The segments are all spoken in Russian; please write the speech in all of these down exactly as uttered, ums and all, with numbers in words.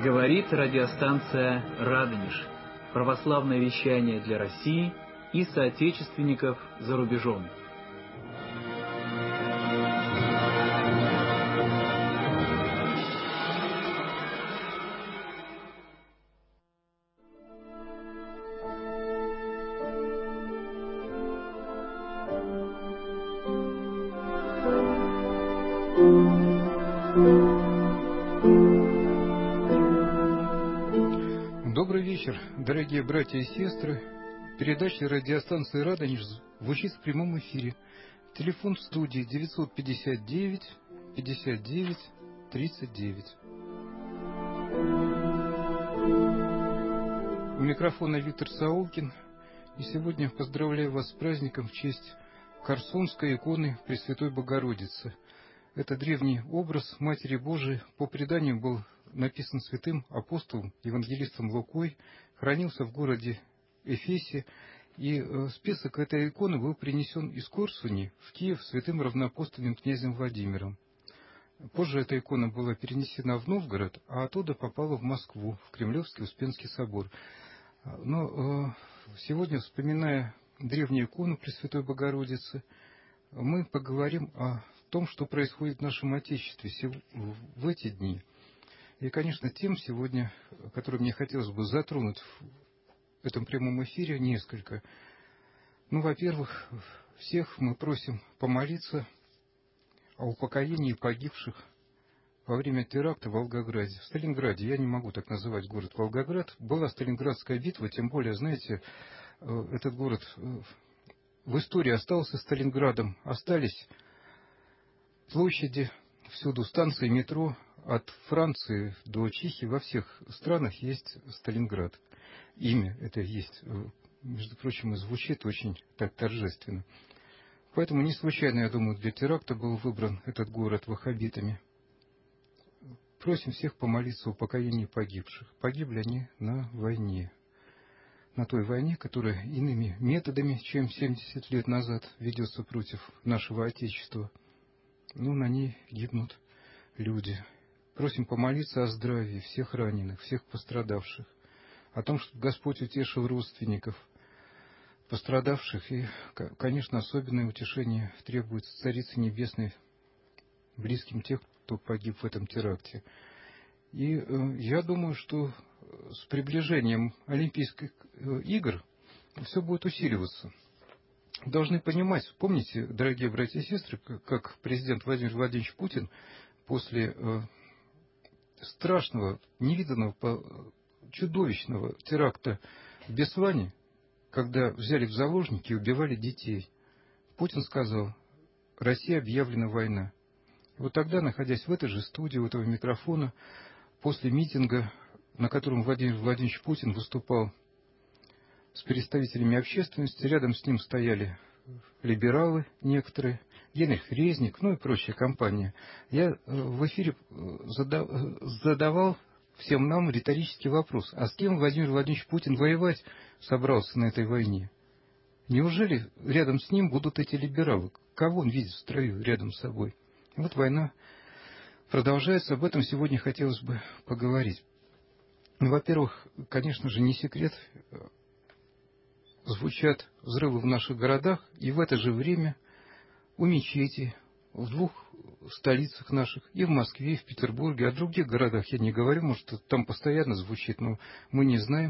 Говорит радиостанция «Радонеж». Православное вещание для России и соотечественников за рубежом. Добрый вечер, дорогие братья и сестры. Передача радиостанции «Радонеж» звучит в прямом эфире. Телефон в студии девятьсот пятьдесят девять пятьдесят девять тридцать девять. У микрофона Виктор Саулкин. И сегодня поздравляю вас с праздником в честь Корсунской иконы Пресвятой Богородицы. Это древний образ Матери Божией, по преданию был написан святым апостолом, евангелистом Лукой, хранился в городе Эфесе, и список этой иконы был принесен из Корсуни в Киев святым равноапостольным князем Владимиром. Позже эта икона была перенесена в Новгород, а оттуда попала в Москву, в Кремлевский Успенский собор. Но сегодня, вспоминая древнюю икону Пресвятой Богородицы, мы поговорим о том, что происходит в нашем Отечестве в эти дни. И, конечно, тем сегодня, которые мне хотелось бы затронуть в этом прямом эфире, несколько. Ну, во-первых, всех мы просим помолиться о упокоении погибших во время теракта в Волгограде. В Сталинграде, я не могу так называть город Волгоград, была Сталинградская битва, тем более, знаете, этот город в истории остался Сталинградом, остались площади, всюду станции метро, от Франции до Чехии, во всех странах есть Сталинград. Имя это есть, между прочим, и звучит очень так торжественно. Поэтому не случайно, я думаю, для теракта был выбран этот город ваххабитами. Просим всех помолиться о упокоении погибших. Погибли они на войне. На той войне, которая иными методами, чем семьдесят лет назад ведется против нашего Отечества. Но на ней гибнут люди. Просим помолиться о здравии всех раненых, всех пострадавших, о том, чтобы Господь утешил родственников пострадавших. И, конечно, особенное утешение требуется Царице Небесной, близким тех, кто погиб в этом теракте. И э, я думаю, что с приближением Олимпийских игр все будет усиливаться. Должны понимать, помните, дорогие братья и сестры, как президент Владимир Владимирович Путин после э, страшного, невиданного, чудовищного теракта в Беслане, когда взяли в заложники и убивали детей, Путин сказал: Россия объявлена война. И вот тогда, находясь в этой же студии, у этого микрофона, после митинга, на котором Владимир Владимирович Путин выступал с представителями общественности, рядом с ним стояли либералы некоторые, Генрих Резник, ну и прочая компания. Я в эфире задавал всем нам риторический вопрос: а с кем Владимир Владимирович Путин воевать собрался на этой войне? Неужели рядом с ним будут эти либералы? Кого он видит в строю рядом с собой? И вот война продолжается, об этом сегодня хотелось бы поговорить. Ну, во-первых, конечно же, не секрет, звучат взрывы в наших городах, и в это же время у мечетей в двух столицах наших, и в Москве, и в Петербурге, о других городах я не говорю, может, там постоянно звучит, но мы не знаем.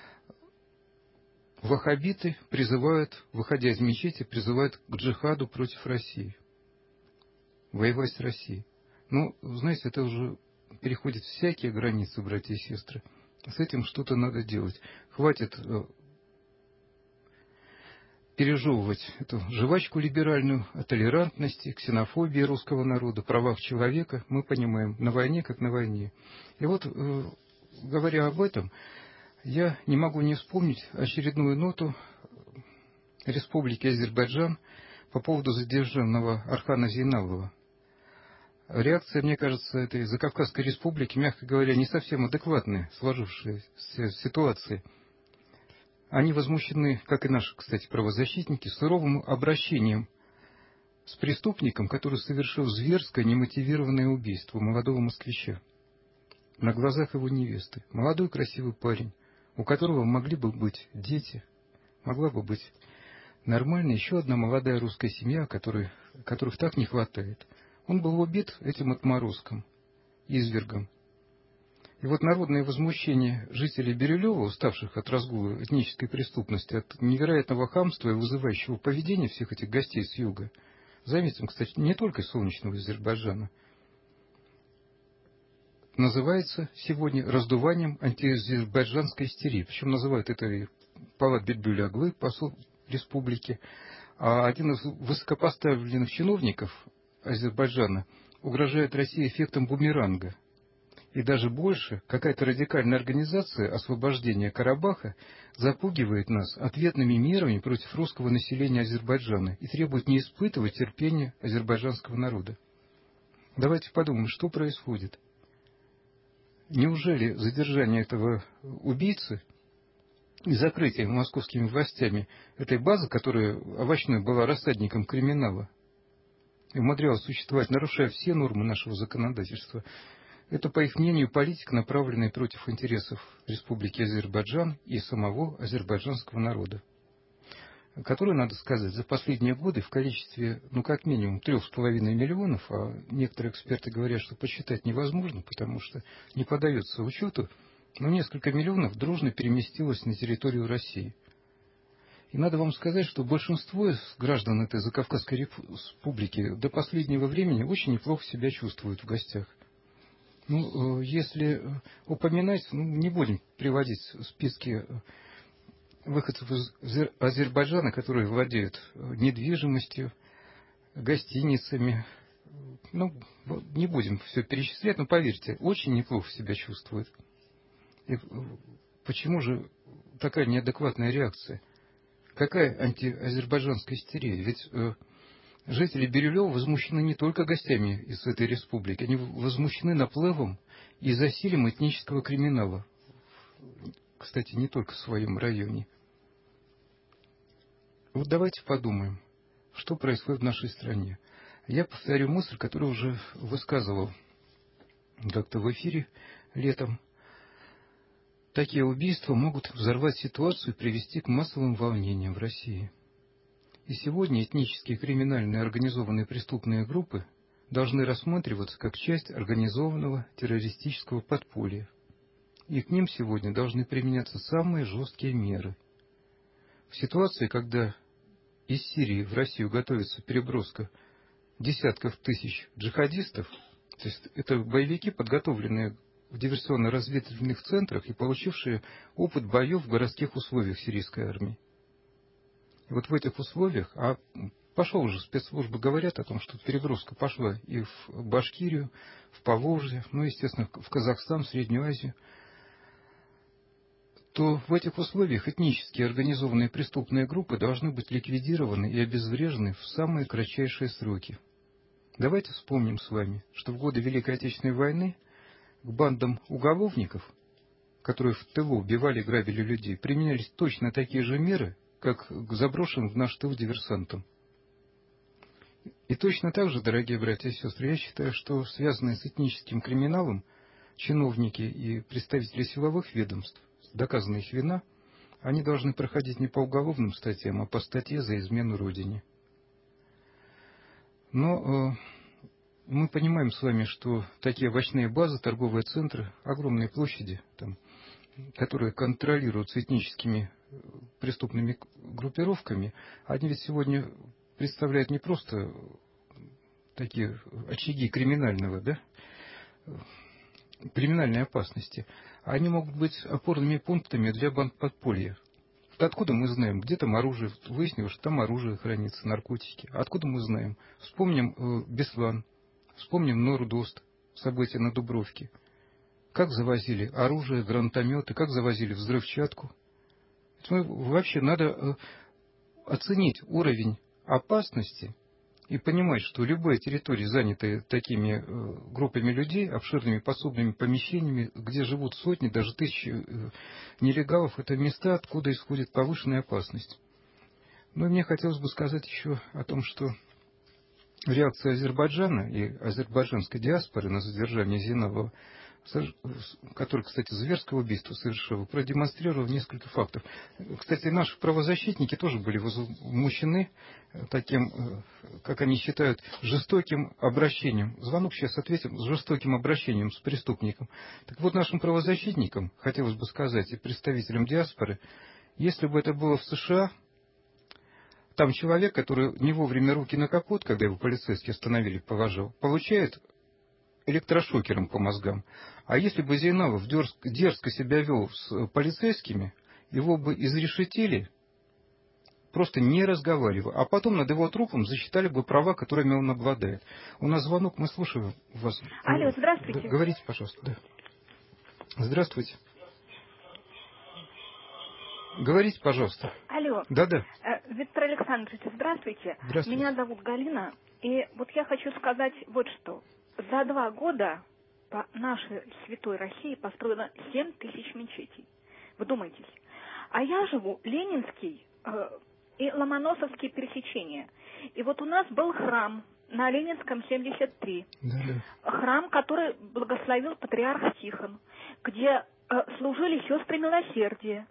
Ваххабиты призывают, выходя из мечети, призывают к джихаду против России, воевать с Россией. Ну, знаете, это уже переходит всякие границы, братья и сестры. С этим что-то надо делать. Хватит пережевывать эту жвачку либеральную о толерантности, ксенофобии русского народа, правах человека. Мы понимаем, на войне как на войне. И вот, говоря об этом, я не могу не вспомнить очередную ноту Республики Азербайджан по поводу задержанного Архана Зейналова. Реакция, мне кажется, этой Закавказской республики, мягко говоря, не совсем адекватная сложившейся ситуации. Они возмущены, как и наши, кстати, правозащитники, суровым обращением с преступником, который совершил зверское немотивированное убийство молодого москвича. на глазах его невесты. Молодой красивый парень, у которого могли бы быть дети, могла бы быть нормальная еще одна молодая русская семья, которой, которых так не хватает. Он был убит этим отморозком, извергом. И вот народное возмущение жителей Бирюлева, уставших от разгула этнической преступности, от невероятного хамства и вызывающего поведения всех этих гостей с юга, заметим, кстати, не только солнечного Азербайджана, называется сегодня раздуванием антиазербайджанской истерии. Причем называют это и Палат Бильбюль-Аглы, посол республики, а один из высокопоставленных чиновников Азербайджана угрожает России эффектом бумеранга. И даже больше, какая-то радикальная организация освобождения Карабаха запугивает нас ответными мерами против русского населения Азербайджана и требует не испытывать терпения азербайджанского народа. Давайте подумаем, что происходит. Неужели задержание этого убийцы и закрытие московскими властями этой базы, которая овощной была рассадником криминала и умудрялась существовать, нарушая все нормы нашего законодательства, это, по их мнению, политика, направленная против интересов Республики Азербайджан и самого азербайджанского народа, который, надо сказать, за последние годы в количестве, ну, как минимум, трех с половиной миллионов, а некоторые эксперты говорят, что посчитать невозможно, потому что не поддается учету, но несколько миллионов дружно переместилось на территорию России. И надо вам сказать, что большинство граждан этой Закавказской республики до последнего времени очень неплохо себя чувствуют в гостях. Ну, если упоминать, ну, не будем приводить списки выходцев из Азербайджана, которые владеют недвижимостью, гостиницами. Ну, не будем все перечислять, но поверьте, очень неплохо себя чувствуют. И почему же такая неадекватная реакция? Какая антиазербайджанская истерия? Ведь э, жители Бирюлева возмущены не только гостями из этой республики, они возмущены наплывом и засилием этнического криминала. Кстати, не только в своем районе. Вот давайте подумаем, что происходит в нашей стране. Я повторю мысль, которую уже высказывал как-то в эфире летом. Такие убийства могут взорвать ситуацию и привести к массовым волнениям в России. И сегодня этнические, криминальные, организованные преступные группы должны рассматриваться как часть организованного террористического подполья. И к ним сегодня должны применяться самые жесткие меры. В ситуации, когда из Сирии в Россию готовится переброска десятков тысяч джихадистов, то есть это боевики, подготовленные в диверсионно-разведывательных центрах и получившие опыт боев в городских условиях сирийской армии. И вот в этих условиях, а пошел уже, спецслужбы говорят о том, что переброска пошла и в Башкирию, в Поволжье, ну, естественно, в Казахстан, в Среднюю Азию, то в этих условиях этнические организованные преступные группы должны быть ликвидированы и обезврежены в самые кратчайшие сроки. Давайте вспомним с вами, что в годы Великой Отечественной войны к бандам уголовников, которые в тылу убивали и грабили людей, применялись точно такие же меры, как к заброшенным в наш тыл диверсантам. И точно так же, дорогие братья и сестры, я считаю, что связанные с этническим криминалом чиновники и представители силовых ведомств, доказанная их вина, они должны проходить не по уголовным статьям, а по статье за измену Родине. Но э, мы понимаем с вами, что такие овощные базы, торговые центры, огромные площади, там, которые контролируются этническими преступными группировками, они ведь сегодня представляют не просто такие очаги криминального, да, криминальной опасности, они могут быть опорными пунктами для бандподполья. Откуда мы знаем, где там оружие? Выяснилось, что там оружие хранится, наркотики. Откуда мы знаем? Вспомним э, Беслан, вспомним Нордост, события на Дубровке. Как завозили оружие, гранатометы, как завозили взрывчатку. Мы, вообще надо э, оценить уровень опасности и понимать, что любая территория, занятая такими э, группами людей, обширными подсобными помещениями, где живут сотни, даже тысячи э, нелегалов, это места, откуда исходит повышенная опасность. Ну и мне хотелось бы сказать еще о том, что реакция Азербайджана и азербайджанской диаспоры на задержание Зейналова который, кстати, зверское убийство совершил, продемонстрировал несколько фактов. Кстати, наши правозащитники тоже были возмущены таким, как они считают, жестоким обращением. Звонок сейчас ответим, с жестоким обращением с преступником. Так вот, нашим правозащитникам, хотелось бы сказать, и представителям диаспоры, если бы это было в США, там человек, который не вовремя руки на капот, когда его полицейские остановили, положил, получает электрошокером по мозгам. А если бы Зейналов дерзко, дерзко себя вел с полицейскими, его бы изрешетили, просто не разговаривая. А потом над его трупом засчитали бы права, которыми он обладает. У нас звонок, мы слушаем вас. Алло, здравствуйте. Да, говорите, пожалуйста. Да. Здравствуйте. Говорите, пожалуйста. Алло. Да-да. Виктор Александрович, здравствуйте. Здравствуйте. Меня зовут Галина. И вот я хочу сказать вот что. За два года по нашей святой России построено семь тысяч мечетей. Вдумайтесь. А я живу Ленинский э, и Ломоносовские пересечения. И вот у нас был храм на Ленинском семьдесят три. Да-да. Храм, который благословил патриарх Тихон, где э, служили сестры милосердия.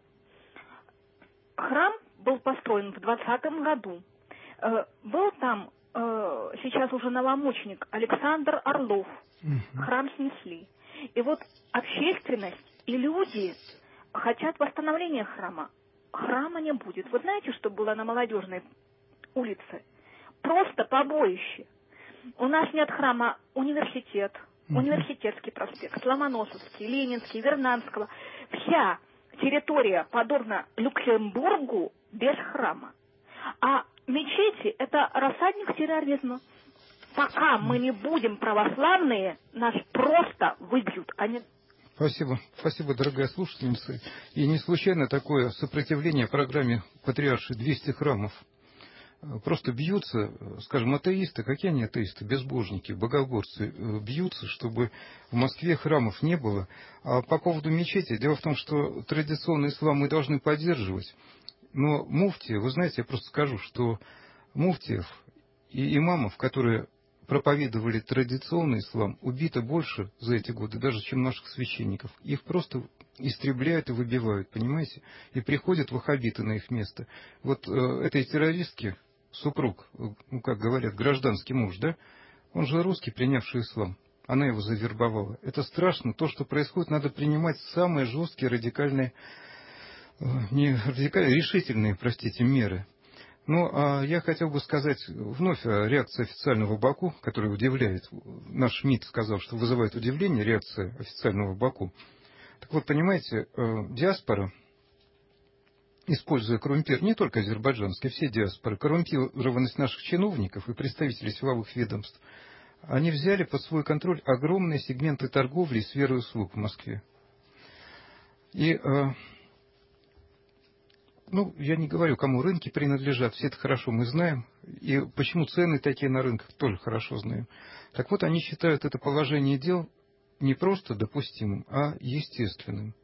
Храм был построен в двадцатом году. Э, был там э, сейчас уже новомученик Александр Орлов. Угу. Храм снесли. И вот общественность и люди хотят восстановления храма. Храма не будет. Вы знаете, что было на Молодежной улице? Просто побоище. У нас нет храма. Университет, угу. Университетский проспект, Ломоносовский, Ленинский, Вернадского. Вся территория подобна Люксембургу без храма. А мечети – это рассадник терроризма. Пока мы не будем православные, нас просто выбьют. Они... Спасибо. Спасибо, дорогая слушательница. И не случайно такое сопротивление программе «Патриарши» двести храмов. Просто бьются, скажем, атеисты, какие они атеисты, безбожники, богоборцы, бьются, чтобы в Москве храмов не было. А по поводу мечети, дело в том, что традиционный ислам мы должны поддерживать. Но муфти, вы знаете, я просто скажу, что муфтиев и имамов, которые проповедовали традиционный ислам, убито больше за эти годы, даже чем наших священников. Их просто истребляют и выбивают, понимаете? И приходят ваххабиты на их место. Вот э, этой террористки, супруг, ну, как говорят, гражданский муж, да? Он же русский, принявший ислам. Она его завербовала. Это страшно. То, что происходит, надо принимать самые жесткие, радикальные, э, не радикальные, решительные, простите, меры. Ну, а я хотел бы сказать вновь о реакции официального Баку, которая удивляет. Наш МИД сказал, что вызывает удивление реакция официального Баку. Так вот, понимаете, диаспора, используя коррумпир, не только азербайджанские, все диаспоры, коррумпированность наших чиновников и представителей силовых ведомств, они взяли под свой контроль огромные сегменты торговли и сферы услуг в Москве. И... Ну, я не говорю, кому рынки принадлежат, все это хорошо мы знаем. И почему цены такие на рынках, тоже хорошо знаем. Так вот, они считают это положение дел не просто допустимым, а естественным.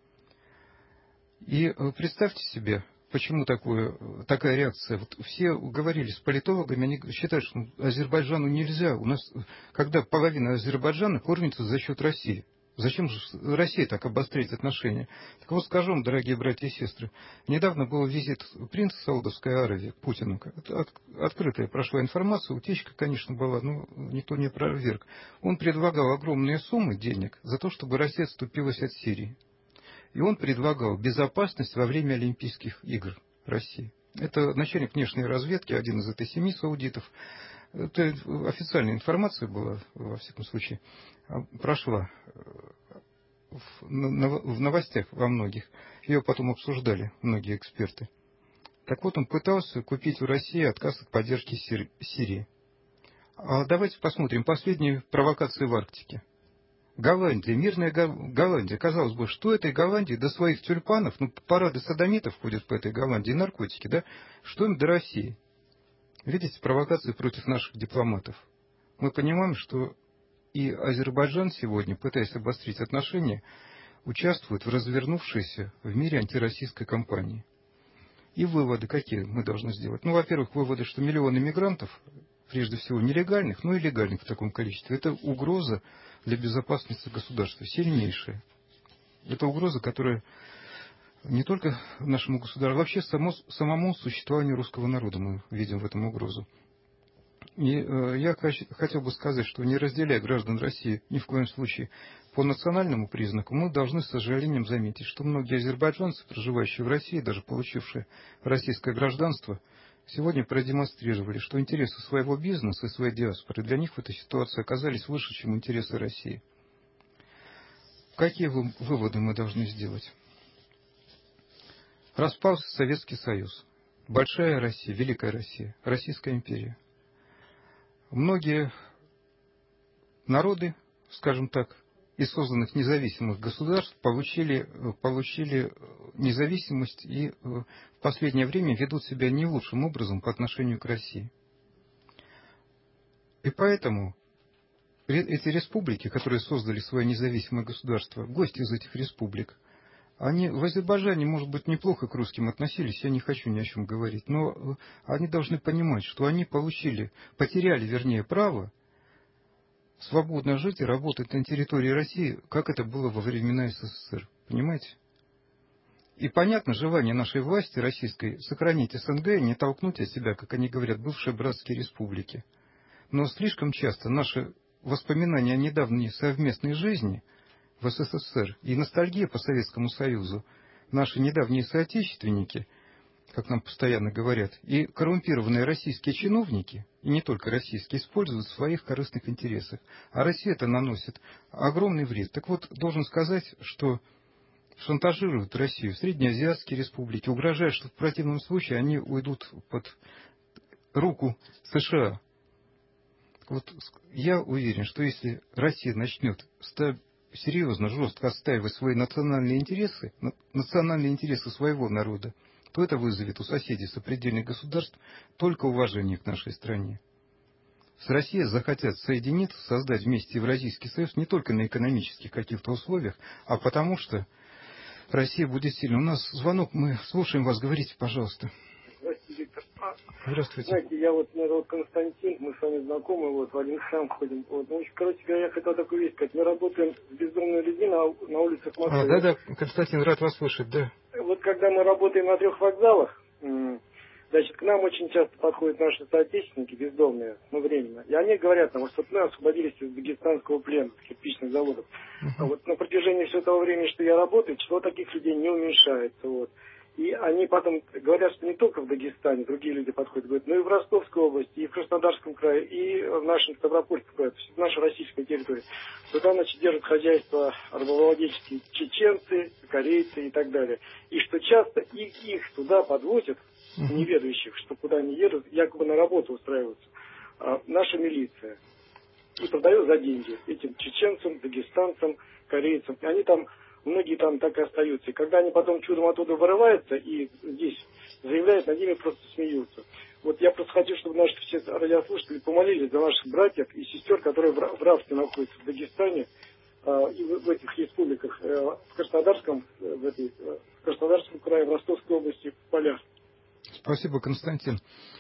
И представьте себе, почему такое, такая реакция. Вот все говорили с политологами, они считают, что Азербайджану нельзя. У нас, когда половина Азербайджана кормится за счет России. Зачем же Россия так обостряет отношения? Так вот скажу вам, дорогие братья и сестры, недавно был визит принца Саудовской Аравии к Путину. От, открытая прошла информация, утечка, конечно, была, но никто не опроверг. Он предлагал огромные суммы денег за то, чтобы Россия отступилась от Сирии. И он предлагал безопасность во время Олимпийских игр России. Это начальник внешней разведки, один из этой семи саудитов. Это официальная информация была, во всяком случае, прошла в новостях во многих. Ее потом обсуждали многие эксперты. Так вот, он пытался купить у России отказ от поддержки Сирии. А давайте посмотрим последние провокации в Арктике. Голландия, мирная Голландия. Казалось бы, что этой Голландии до своих тюльпанов, ну, парады садомитов ходят по этой Голландии, наркотики, да? Что им до России? Видите, провокации против наших дипломатов. Мы понимаем, что и Азербайджан сегодня, пытаясь обострить отношения, участвует в развернувшейся в мире антироссийской кампании. И выводы какие мы должны сделать? Ну, во-первых, выводы, что миллионы мигрантов прежде всего нелегальных, но и легальных в таком количестве. Это угроза для безопасности государства, сильнейшая. Это угроза, которая не только нашему государству, вообще само, самому существованию русского народа мы видим в этом угрозу. И э, я хотел бы сказать, что не разделяя граждан России ни в коем случае по национальному признаку, мы должны с сожалением заметить, что многие азербайджанцы, проживающие в России, даже получившие российское гражданство, сегодня продемонстрировали, что интересы своего бизнеса и своей диаспоры для них в этой ситуации оказались выше, чем интересы России. Какие выводы мы должны сделать? Распался Советский Союз. Большая Россия, Великая Россия, Российская империя. Многие народы, скажем так, из созданных независимых государств получили, получили независимость и в последнее время ведут себя не лучшим образом по отношению к России. И поэтому эти республики, которые создали свое независимое государство, гости из этих республик, они в Азербайджане, может быть, неплохо к русским относились, я не хочу ни о чем говорить, но они должны понимать, что они получили, потеряли, вернее, право свободно жить и работать на территории России, как это было во времена СССР. Понимаете? И понятно желание нашей власти российской сохранить СНГ, не толкнуть от себя, как они говорят, бывшие братские республики. Но слишком часто наши воспоминания о недавней совместной жизни в СССР и ностальгия по Советскому Союзу, наши недавние соотечественники, как нам постоянно говорят, и коррумпированные российские чиновники, и не только российские, используют в своих корыстных интересах. А Россия это наносит огромный вред. Так вот, должен сказать, что шантажируют Россию среднеазиатские республики, угрожая, что в противном случае они уйдут под руку США. Вот я уверен, что если Россия начнет серьезно, жестко отстаивать свои национальные интересы, национальные интересы своего народа, то это вызовет у соседей сопредельных государств только уважение к нашей стране. С Россией захотят соединиться, создать вместе Евразийский союз не только на экономических каких-то условиях, а потому что Россия будет сильна. У нас звонок, мы слушаем вас, говорите, пожалуйста. Здравствуйте, Виктор. Здравствуйте. Знаете, я вот, меня зовут Константин, мы с вами знакомы, вот в один храм ходим. Вот. Ну, короче говоря, я хотел такую вещь сказать. Мы работаем с бездомными людьми на, на улицах Москвы. А, да-да, Константин, рад вас слышать, да. Вот когда мы работаем на трех вокзалах, значит, к нам очень часто подходят наши соотечественники бездомные, ну, временно. И они говорят нам, что мы освободились из дагестанского плена, кирпичных заводов. Uh-huh. А вот на протяжении всего того времени, что я работаю, число таких людей не уменьшается. Вот. И они потом говорят, что не только в Дагестане другие люди подходят, говорят, но и в Ростовской области, и в Краснодарском крае, и в нашем Ставропольском крае, то есть в нашей российской территории. Туда, значит, держат хозяйство рабовладельческие чеченцы, корейцы и так далее. И что часто их, их туда подвозят, неведающих, что куда они едут, якобы на работу устраиваются, а, наша милиция. И продают за деньги этим чеченцам, дагестанцам, корейцам. И они там, многие там так и остаются. И когда они потом чудом оттуда вырываются и здесь заявляют, над ними просто смеются. Вот я просто хочу, чтобы наши все радиослушатели помолились за наших братьев и сестер, которые в рабстве находятся в Дагестане а, и в, в этих республиках, а, в Краснодарском, в, этой, в Краснодарском крае, в Ростовской области, в полях. Спасибо, Константин.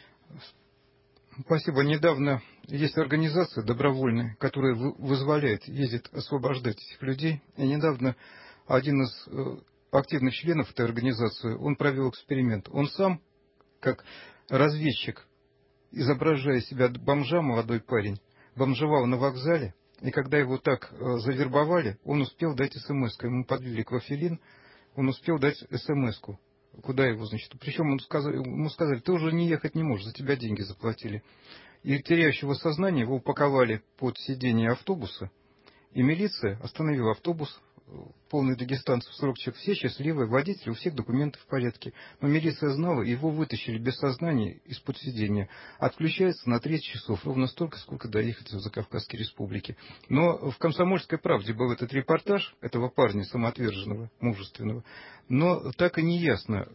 Спасибо. Недавно есть организация добровольная, которая вызволяет, ездит освобождать этих людей. И недавно один из активных членов этой организации, он провел эксперимент. Он сам, как разведчик, изображая себя бомжа, молодой парень, бомжевал на вокзале. И когда его так завербовали, он успел дать смс-ку. Ему подлили клофелин, он успел дать смс-ку. Куда его, значит? Причем ему сказали, ему сказали, ты уже не ехать не можешь, за тебя деньги заплатили. И теряющего сознание его упаковали под сиденье автобуса, и милиция остановила автобус, полный дагестанцев, сорок человек, все счастливые, водители, у всех документы в порядке. Но милиция знала, его вытащили без сознания из-под сиденья. Отключается на тридцать часов, ровно столько, сколько доехать в Закавказской республике. Но в «Комсомольской правде» был этот репортаж этого парня самоотверженного, мужественного. Но так и не ясно,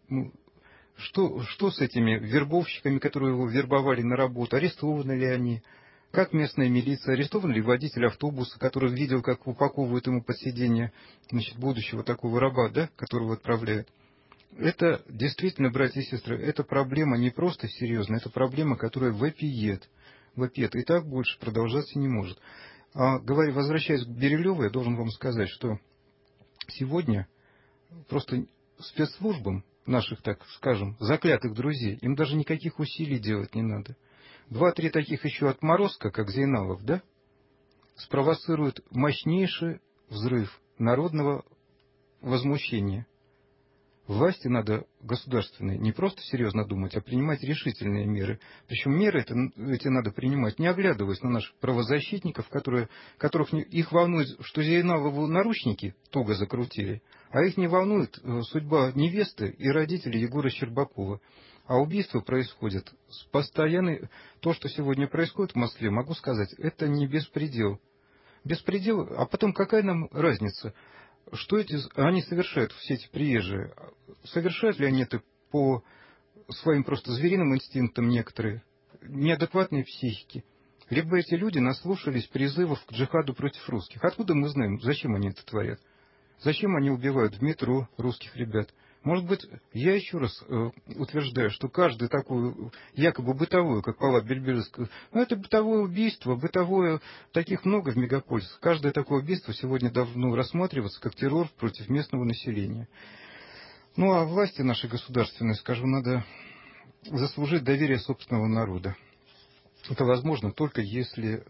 что, что с этими вербовщиками, которые его вербовали на работу, арестованы ли они. Как местная милиция, арестован ли водитель автобуса, который видел, как упаковывают ему под сиденье, значит, будущего такого раба, да, которого отправляют. Это действительно, братья и сестры, это проблема не просто серьезная, это проблема, которая вопиет. Вопиет. И так больше продолжаться не может. А говоря, возвращаясь к Бирюлеву, я должен вам сказать, что сегодня просто спецслужбам наших, так скажем, заклятых друзей, им даже никаких усилий делать не надо. Два-три таких еще отморозка, как Зейналов, да, спровоцируют мощнейший взрыв народного возмущения. Власти надо государственные не просто серьезно думать, а принимать решительные меры. Причем меры это, эти надо принимать, не оглядываясь на наших правозащитников, которые, которых не, их волнует, что Зейналову наручники туго закрутили, а их не волнует судьба невесты и родителей Егора Щербакова. А убийства происходят с постоянной... То, что сегодня происходит в Москве, могу сказать, это не беспредел. Беспредел, а потом какая нам разница? Что эти, они совершают, все эти приезжие? Совершают ли они это по своим просто звериным инстинктам некоторые, неадекватные психики? Либо эти люди наслушались призывов к джихаду против русских. Откуда мы знаем, зачем они это творят? Зачем они убивают в метро русских ребят? Может быть, я еще раз э, утверждаю, что каждое такое, якобы бытовое, как Павла Бельберевского, ну, это бытовое убийство, бытовое, таких много в мегаполисах. Каждое такое убийство сегодня должно рассматриваться как террор против местного населения. Ну, а власти нашей государственной, скажем, надо заслужить доверие собственного народа. Это возможно только если...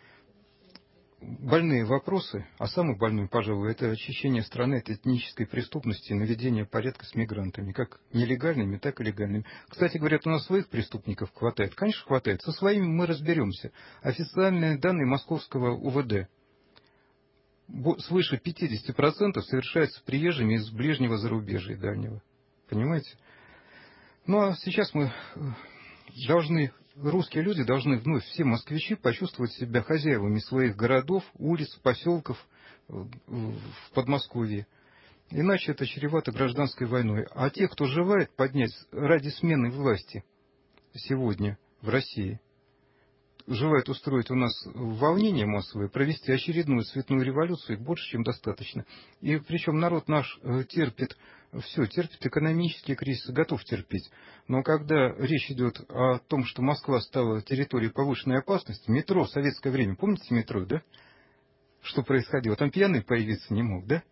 Больные вопросы, а самый больной, пожалуй, это очищение страны от этнической преступности и наведение порядка с мигрантами, как нелегальными, так и легальными. Кстати, говорят, у нас своих преступников хватает. Конечно, хватает. Со своими мы разберемся. Официальные данные московского УВД. Свыше пятьдесят процентов совершаются приезжими из ближнего зарубежья и дальнего. Понимаете? Ну, а сейчас мы должны... Русские люди должны вновь, все москвичи, почувствовать себя хозяевами своих городов, улиц, поселков в Подмосковье. Иначе это чревато гражданской войной. А те, кто желает поднять ради смены власти сегодня в России, желают устроить у нас волнение массовое, провести очередную цветную революцию, их больше, чем достаточно. И причем народ наш терпит, все, терпит экономические кризисы, готов терпеть. Но когда речь идет о том, что Москва стала территорией повышенной опасности, метро в советское время, помните метро, да? Что происходило? Там пьяный появиться не мог, да?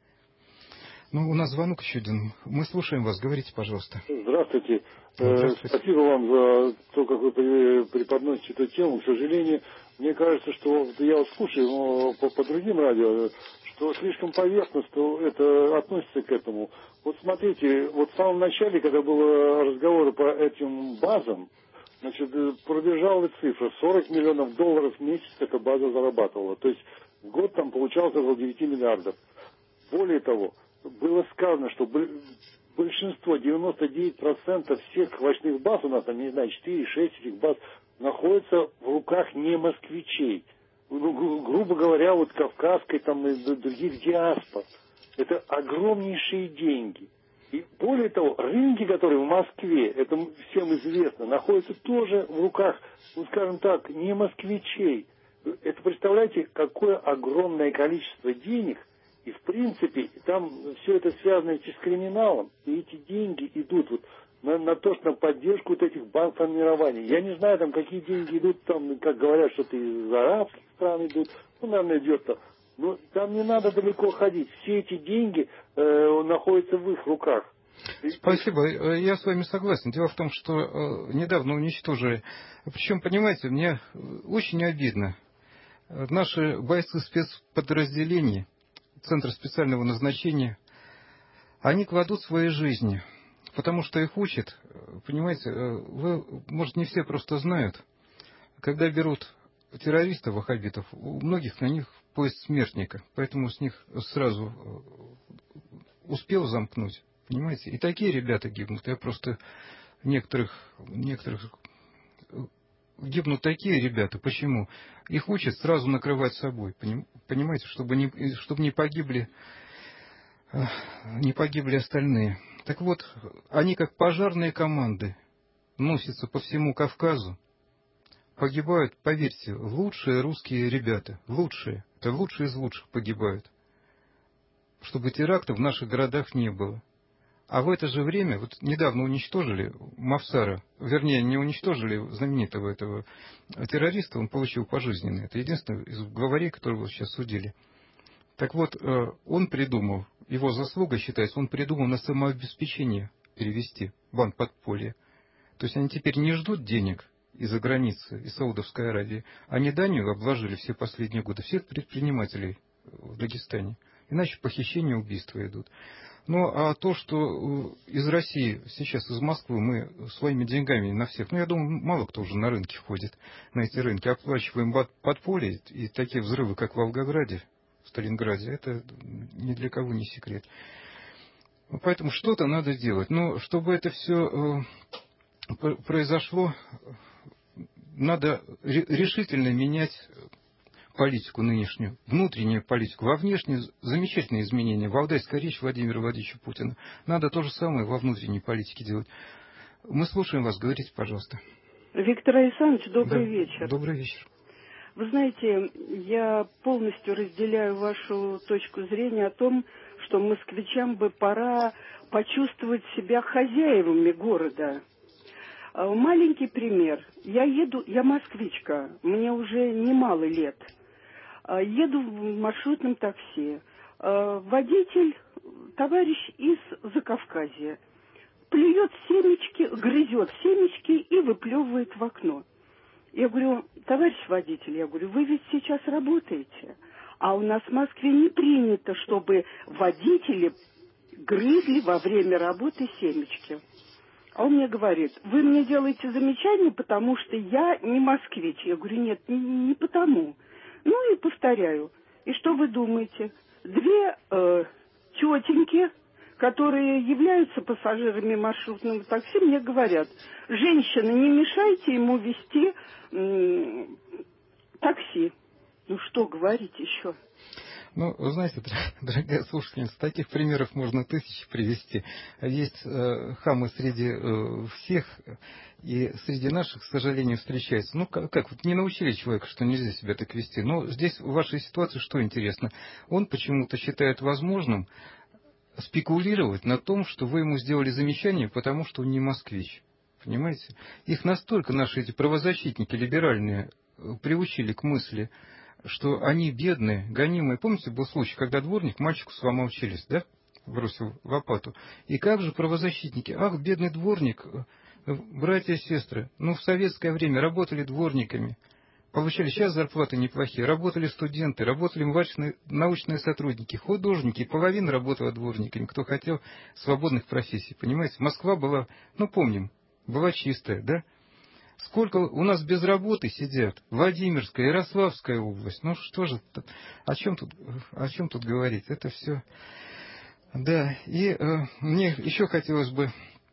Ну, у нас звонок еще один. Мы слушаем вас. Говорите, пожалуйста. Здравствуйте. Здравствуйте. Спасибо вам за то, как вы преподносите эту тему. К сожалению, мне кажется, что я вот слушаю по, по другим радио, что слишком поверхностно это относится к этому. Вот смотрите, вот в самом начале, когда было разговоры по этим базам, значит, пробежала цифра, сорок миллионов долларов в месяц эта база зарабатывала. То есть в год там получалось около девяти миллиардов. Более того, было сказано, что большинство, девяносто девять процентов всех овощных баз у нас, там, не знаю, четыре-шесть этих баз, находятся в руках не москвичей. Ну, грубо говоря, вот кавказской там и других диаспор. Это огромнейшие деньги. И более того, рынки, которые в Москве, это всем известно, находятся тоже в руках, ну, скажем так, не москвичей. Это, представляете, какое огромное количество денег. И, в принципе, там все это связано с криминалом. И эти деньги идут вот на, на то, что на поддержку вот этих банк-формирований. Я не знаю, там, какие деньги идут, там, как говорят, что-то из арабских стран идут. Ну, наверное, идет там. Но там не надо далеко ходить. Все эти деньги э, находятся в их руках. Спасибо. Я с вами согласен. Дело в том, что э, недавно уничтожили. Причем, понимаете, мне очень обидно. Наши бойцы спецподразделений, Центр специального назначения, они кладут свои жизни, потому что их учат, понимаете, вы, может, не все просто знают, когда берут террористов, ваххабитов, у многих на них поезд смертника, поэтому с них сразу успел замкнуть, понимаете, и такие ребята гибнут, я просто некоторых, некоторых гибнут такие ребята, почему? Их учат сразу накрывать собой, понимаете, чтобы не, чтобы не погибли, не погибли остальные. Так вот, они как пожарные команды носятся по всему Кавказу, погибают, поверьте, лучшие русские ребята, лучшие, это лучшие из лучших погибают, чтобы терактов в наших городах не было. А в это же время, вот недавно уничтожили Мавсара, вернее, не уничтожили знаменитого этого террориста, он получил пожизненное. Это единственный из главарей, которого сейчас судили. Так вот, он придумал, его заслуга считается, он придумал на самообеспечение перевести банк подполья. То есть они теперь не ждут денег из-за границы, из Саудовской Аравии. Они Данию обложили все последние годы, всех предпринимателей в Дагестане. Иначе похищения и убийства идут. Ну, а то, что из России, сейчас из Москвы, мы своими деньгами на всех, ну, я думаю, мало кто уже на рынке ходит, на эти рынки, оплачиваем подполье, и такие взрывы, как в Волгограде, в Сталинграде, это ни для кого не секрет. Поэтому что-то надо делать. Но чтобы это все произошло, надо решительно менять политику нынешнюю, внутреннюю политику. Во внешнюю замечательные изменения. Валдайская речь Владимира Владимировича Путина. Надо то же самое во внутренней политике делать. Мы слушаем вас. Говорите, пожалуйста. Виктор Александрович, добрый да, вечер. Добрый вечер. Вы знаете, я полностью разделяю вашу точку зрения о том, что москвичам бы пора почувствовать себя хозяевами города. Маленький пример. Я еду, я москвичка, мне уже немало лет. Еду в маршрутном такси. Водитель, товарищ из Закавказья, плюет семечки, грызет семечки и выплевывает в окно. Я говорю, товарищ водитель, я говорю, вы ведь сейчас работаете, а у нас в Москве не принято, чтобы водители грызли во время работы семечки. А он мне говорит, вы мне делаете замечание, потому что я не москвич. Я говорю, нет, не, не потому. Ну и повторяю. И что вы думаете? Две э, тетеньки, которые являются пассажирами маршрутного такси, мне говорят, женщина, не мешайте ему вести э, такси. Ну что говорить еще? Ну, вы знаете, дорогая слушательница, таких примеров можно тысячи привести. Есть э, хамы среди э, всех, и среди наших, к сожалению, встречаются. Ну, как, как, вот не научили человека, что нельзя себя так вести. Но здесь в вашей ситуации что интересно? Он почему-то считает возможным спекулировать на том, что вы ему сделали замечание, потому что он не москвич. Понимаете? Их настолько наши эти правозащитники либеральные приучили к мысли, что они бедные, гонимые. Помните, был случай, когда дворник мальчику сломал челюсть, да? Бросил лопату. И как же правозащитники? Ах, бедный дворник, братья и сестры, ну в советское время работали дворниками, получали сейчас зарплаты неплохие, работали студенты, работали младшие научные сотрудники, художники, половина работала дворниками, кто хотел свободных профессий, понимаете? Москва была, ну помним, была чистая, да? Сколько у нас без работы сидят? Владимирская, Ярославская область. Ну что же, о чем тут, о чем тут говорить? Это все. Да, и э, мне еще хотелось бы,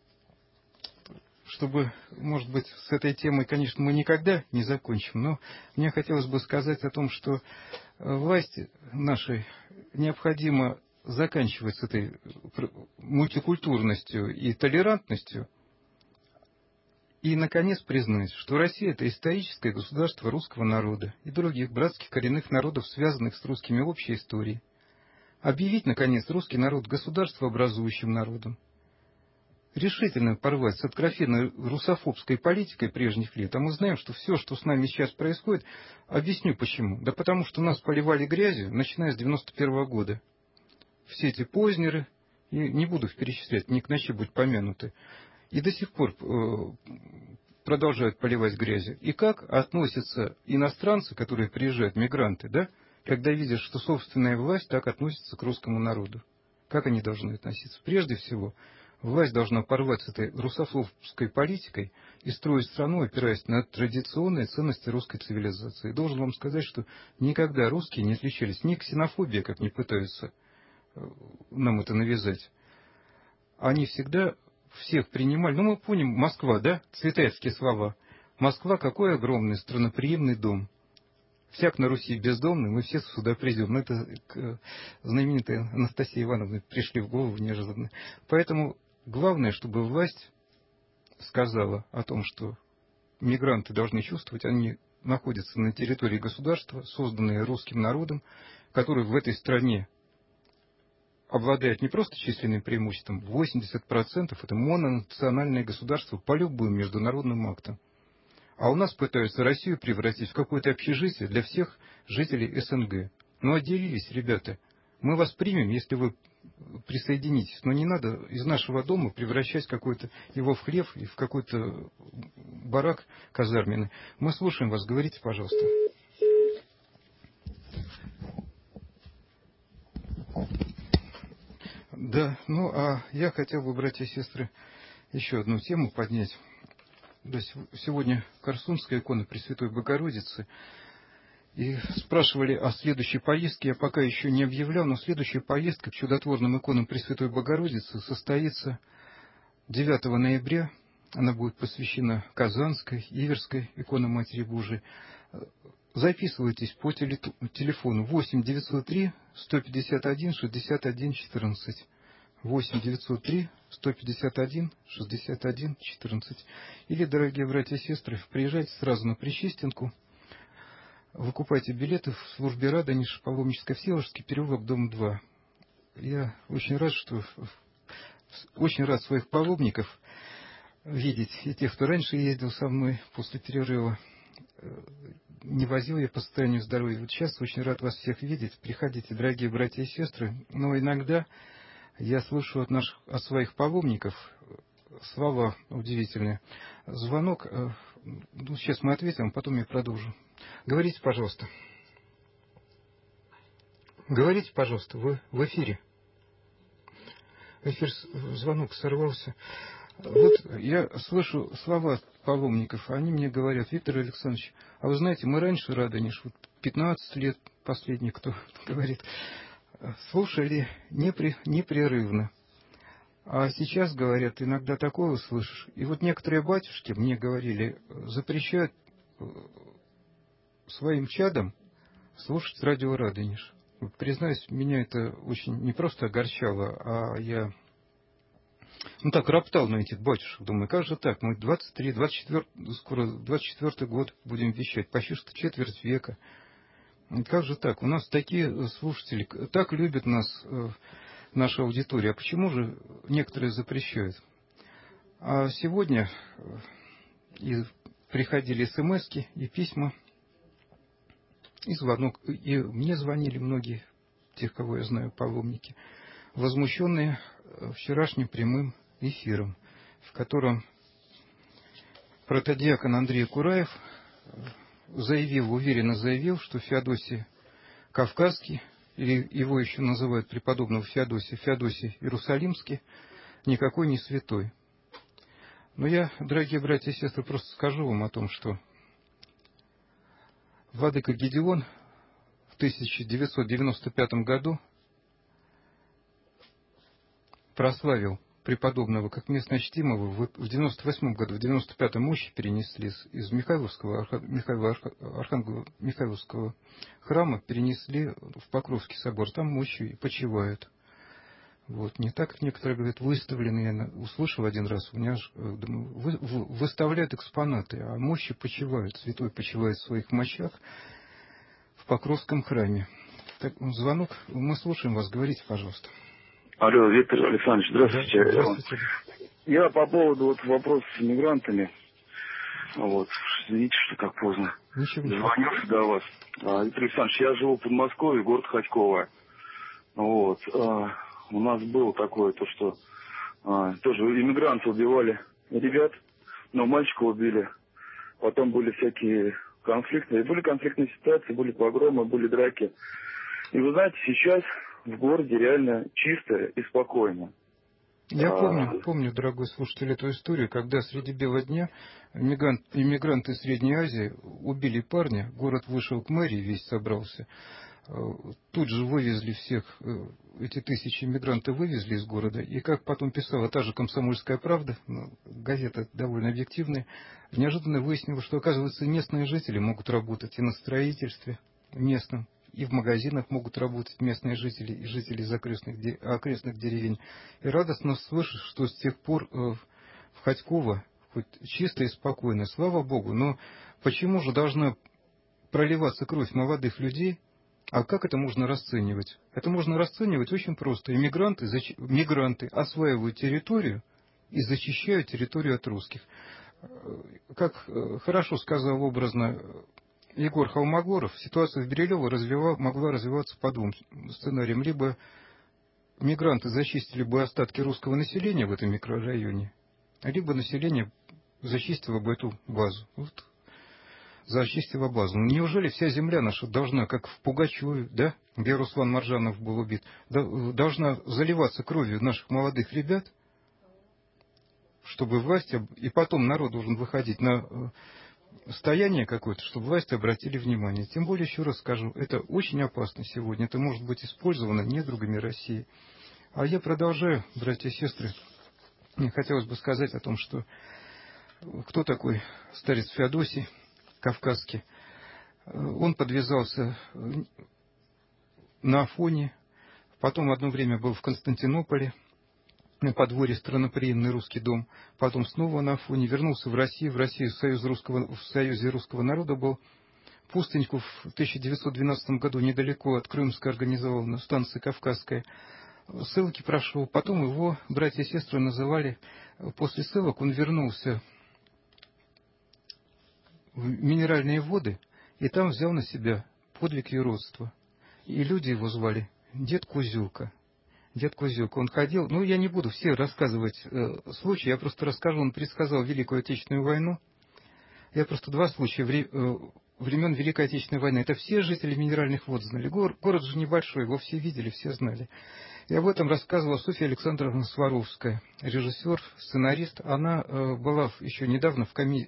чтобы, может быть, с этой темой, конечно, мы никогда не закончим, но мне хотелось бы сказать о том, что власти нашей необходимо заканчивать с этой мультикультурностью и толерантностью, и, наконец, признать, что Россия – это историческое государство русского народа и других братских коренных народов, связанных с русскими общей историей. Объявить, наконец, русский народ государствообразующим народом. Решительно порвать с откровенной русофобской политикой прежних лет. А мы знаем, что все, что с нами сейчас происходит, объясню почему. Да потому что нас поливали грязью, начиная с девяносто первого года. Все эти Познеры, и не буду их перечислять, не к ночи будут помянуты, и до сих пор э, продолжают поливать грязью. И как относятся иностранцы, которые приезжают, мигранты, да, когда видят, что собственная власть так относится к русскому народу? Как они должны относиться? Прежде всего, власть должна порвать с этой русофобской политикой и строить страну, опираясь на традиционные ценности русской цивилизации. И должен вам сказать, что никогда русские не отличались ни ксенофобией, как не пытаются нам это навязать. Они всегда всех принимали. Ну, мы помним, Москва, да, цветаевские слова. Москва, какой огромный странноприимный дом. Всяк на Руси бездомный, мы все сюда придем. Ну, это к знаменитой Анастасии Ивановне пришли в голову неожиданно. Поэтому главное, чтобы власть сказала о том, что мигранты должны чувствовать, они находятся на территории государства, созданные русским народом, который в этой стране обладает не просто численным преимуществом, восемьдесят процентов это мононациональное государство по любым международным актам. А у нас пытаются Россию превратить в какое-то общежитие для всех жителей СНГ. Ну, отделились, ребята. Мы вас примем, если вы присоединитесь. Но не надо из нашего дома превращать какой-то его в хлев и в какой-то барак казарменный. Мы слушаем вас. Говорите, пожалуйста. Да, ну, а я хотел бы, братья и сестры, еще одну тему поднять. Да, сегодня Корсунская икона Пресвятой Богородицы. И спрашивали о следующей поездке. Я пока еще не объявлял, но следующая поездка к чудотворным иконам Пресвятой Богородицы состоится девятого ноября. Она будет посвящена Казанской, Иверской иконам Матери Божией. Записывайтесь по телефону восемь девятьсот три сто пятьдесят один шестьдесят один четырнадцать. восемь девятьсот три сто пятьдесят один шестьдесят один четырнадцать. Или, дорогие братья и сестры, приезжайте сразу на Пречистенку, выкупайте билеты в службе Радонеж, Паломнический Всеволожский переулок, дом два. Я очень рад, что очень рад своих паломников видеть, и тех, кто раньше ездил со мной после перерыва. Не возил я по состоянию здоровья. Вот сейчас очень рад вас всех видеть. Приходите, дорогие братья и сестры. Но иногда я слышу от наших, от своих паломников слова удивительные. Звонок. Ну, сейчас мы ответим, потом я продолжу. Говорите, пожалуйста. Говорите, пожалуйста, вы в эфире. Эфир, звонок сорвался. Вот я слышу слова паломников, они мне говорят: Виктор Александрович, а вы знаете, мы раньше Радонеж, вот пятнадцать лет последний, кто говорит, слушали непри, непрерывно. А сейчас, говорят, иногда такое услышишь. И вот некоторые батюшки мне говорили, запрещают своим чадам слушать радио Радонеж. Вот, признаюсь, меня это очень не просто огорчало, а я... Ну так, роптал на этих батюшек. Думаю, как же так? Мы двадцать три, двадцать четыре, скоро двадцать четвёртый год будем вещать. Почти что четверть века. Как же так? У нас такие слушатели, так любят нас наша аудитория. А почему же некоторые запрещают? А сегодня и приходили смски и письма, и звонок. И мне звонили многие, тех, кого я знаю, паломники, возмущенные вчерашним прямым эфиром, в котором протодиакон Андрей Кураев заявил, уверенно заявил, что Феодосий Кавказский, или его еще называют преподобного Феодосия, Феодосий Иерусалимский, никакой не святой. Но я, дорогие братья и сестры, просто скажу вам о том, что владыка Гедеон в тысяча девятьсот девяносто пятом году прославил преподобного как местночтимого. В девяносто восьмом году, в девяносто пятом мощи перенесли из Михайловского, Михайлова, Архангела, Михайловского храма, перенесли в Покровский собор. Там мощи и почивают. Вот. Не так, как некоторые говорят, выставлены. Я услышал один раз, у меня думаю, вы, вы, выставляют экспонаты, а мощи почивают. Святой почивает в своих мощах в Покровском храме. Так, звонок, мы слушаем вас, говорите, пожалуйста. Алло, Виктор Александрович, здравствуйте. Да, здравствуйте. Я по поводу вот вопроса с мигрантами. Вот, видите, что так поздно. Ничего, звоню до вас. А, Виктор Александрович, я живу в Подмосковье, город Хотьково. Вот. А, у нас было такое, то что а, тоже иммигранты убивали ребят, но мальчика убили. Потом были всякие конфликты. Были конфликтные ситуации, были погромы, были драки. И вы знаете, сейчас в городе реально чисто и спокойно. Я помню, помню, дорогой слушатель, эту историю, когда среди бела дня иммигрант, иммигранты из Средней Азии убили парня, город вышел к мэрии, весь собрался. Тут же вывезли всех, эти тысячи иммигрантов вывезли из города. И как потом писала та же «Комсомольская правда», газета довольно объективная, неожиданно выяснилось, что, оказывается, местные жители могут работать и на строительстве местном, и в магазинах могут работать местные жители и жители из окрестных, окрестных деревень. И радостно слышать, что с тех пор э, в Хотьково хоть чисто и спокойно, слава Богу. Но почему же должна проливаться кровь молодых людей А как это можно расценивать? Это можно расценивать очень просто. Иммигранты, защ... мигранты осваивают территорию и защищают территорию от русских. Как хорошо сказал образно Егор Холмогоров, ситуация в Берилево развива... могла развиваться по двум сценариям. Либо мигранты зачистили бы остатки русского населения в этом микрорайоне, либо население зачистило бы эту базу. Вот. Зачистила базу. Ну, неужели вся земля наша должна, как в Пугачеве, да, где Руслан Маржанов был убит, должна заливаться кровью наших молодых ребят, чтобы власти, и потом народ должен выходить на стояние какое-то, чтобы власти обратили внимание. Тем более, еще раз скажу, это очень опасно сегодня. Это может быть использовано недругами России. А я продолжаю, братья и сестры. Мне хотелось бы сказать о том, что кто такой старец Феодосий Кавказский. Он подвязался на Афоне, потом одно время был в Константинополе, на подворье странноприимный русский дом, потом снова на Афоне, вернулся в Россию, в Россию в, Союз русского, в Союзе русского народа был, Пустыньку в тысяча девятьсот двенадцатом году недалеко от Крымска организовал на станции Кавказская, ссылки прошел, потом его братья и сестры называли, после ссылок он вернулся в минеральные воды, и там взял на себя подвиг юродства. И люди его звали Дед Кузюка. Дед Кузюка. Он ходил, ну, я не буду все рассказывать э, случаи, я просто расскажу, он предсказал Великую Отечественную войну. Я просто два случая вре, э, времен Великой Отечественной войны. Это все жители минеральных вод знали. Гор, город же небольшой, его все видели, все знали. И об этом рассказывала Софья Александровна Сваровская, режиссер, сценарист. Она э, была еще недавно в комиссии...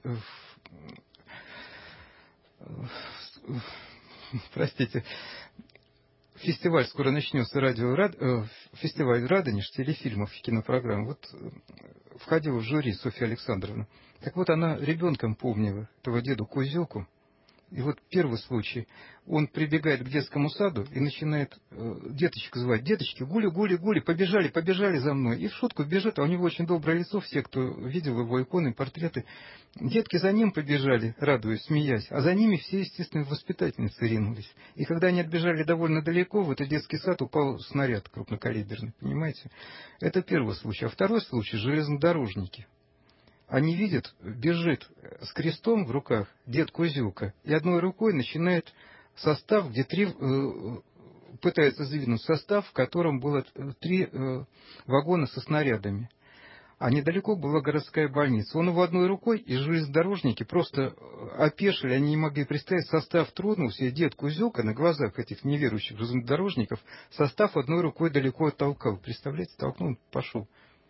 Простите, фестиваль скоро начнется, радио, рад, э, фестиваль «Радонеж», телефильмов и кинопрограмм. Вот входила в жюри Софья Александровна. Так вот, она ребенком помнила этого деду Кузюку. И вот первый случай. Он прибегает к детскому саду и начинает э, деточек звать. Деточки, гули, гули, гули, побежали, побежали за мной. И в шутку бежит, а у него очень доброе лицо, все, кто видел его иконы, портреты. Детки за ним побежали, радуясь, смеясь. А за ними все, естественно, воспитательницы ринулись. И когда они отбежали довольно далеко, в этот детский сад упал снаряд крупнокалиберный, понимаете? Это первый случай. А второй случай — железнодорожники. Они видят, бежит с крестом в руках дед Кузюка, и одной рукой начинает состав, где три, э, пытается задвинуть состав, в котором было три э, вагона со снарядами. А недалеко была городская больница. Он его одной рукой, и железнодорожники просто опешили, они не могли представить, состав тронулся, и дед Кузюка на глазах этих неверующих железнодорожников состав одной рукой далеко оттолкал. Представляете, толкнул, пошел.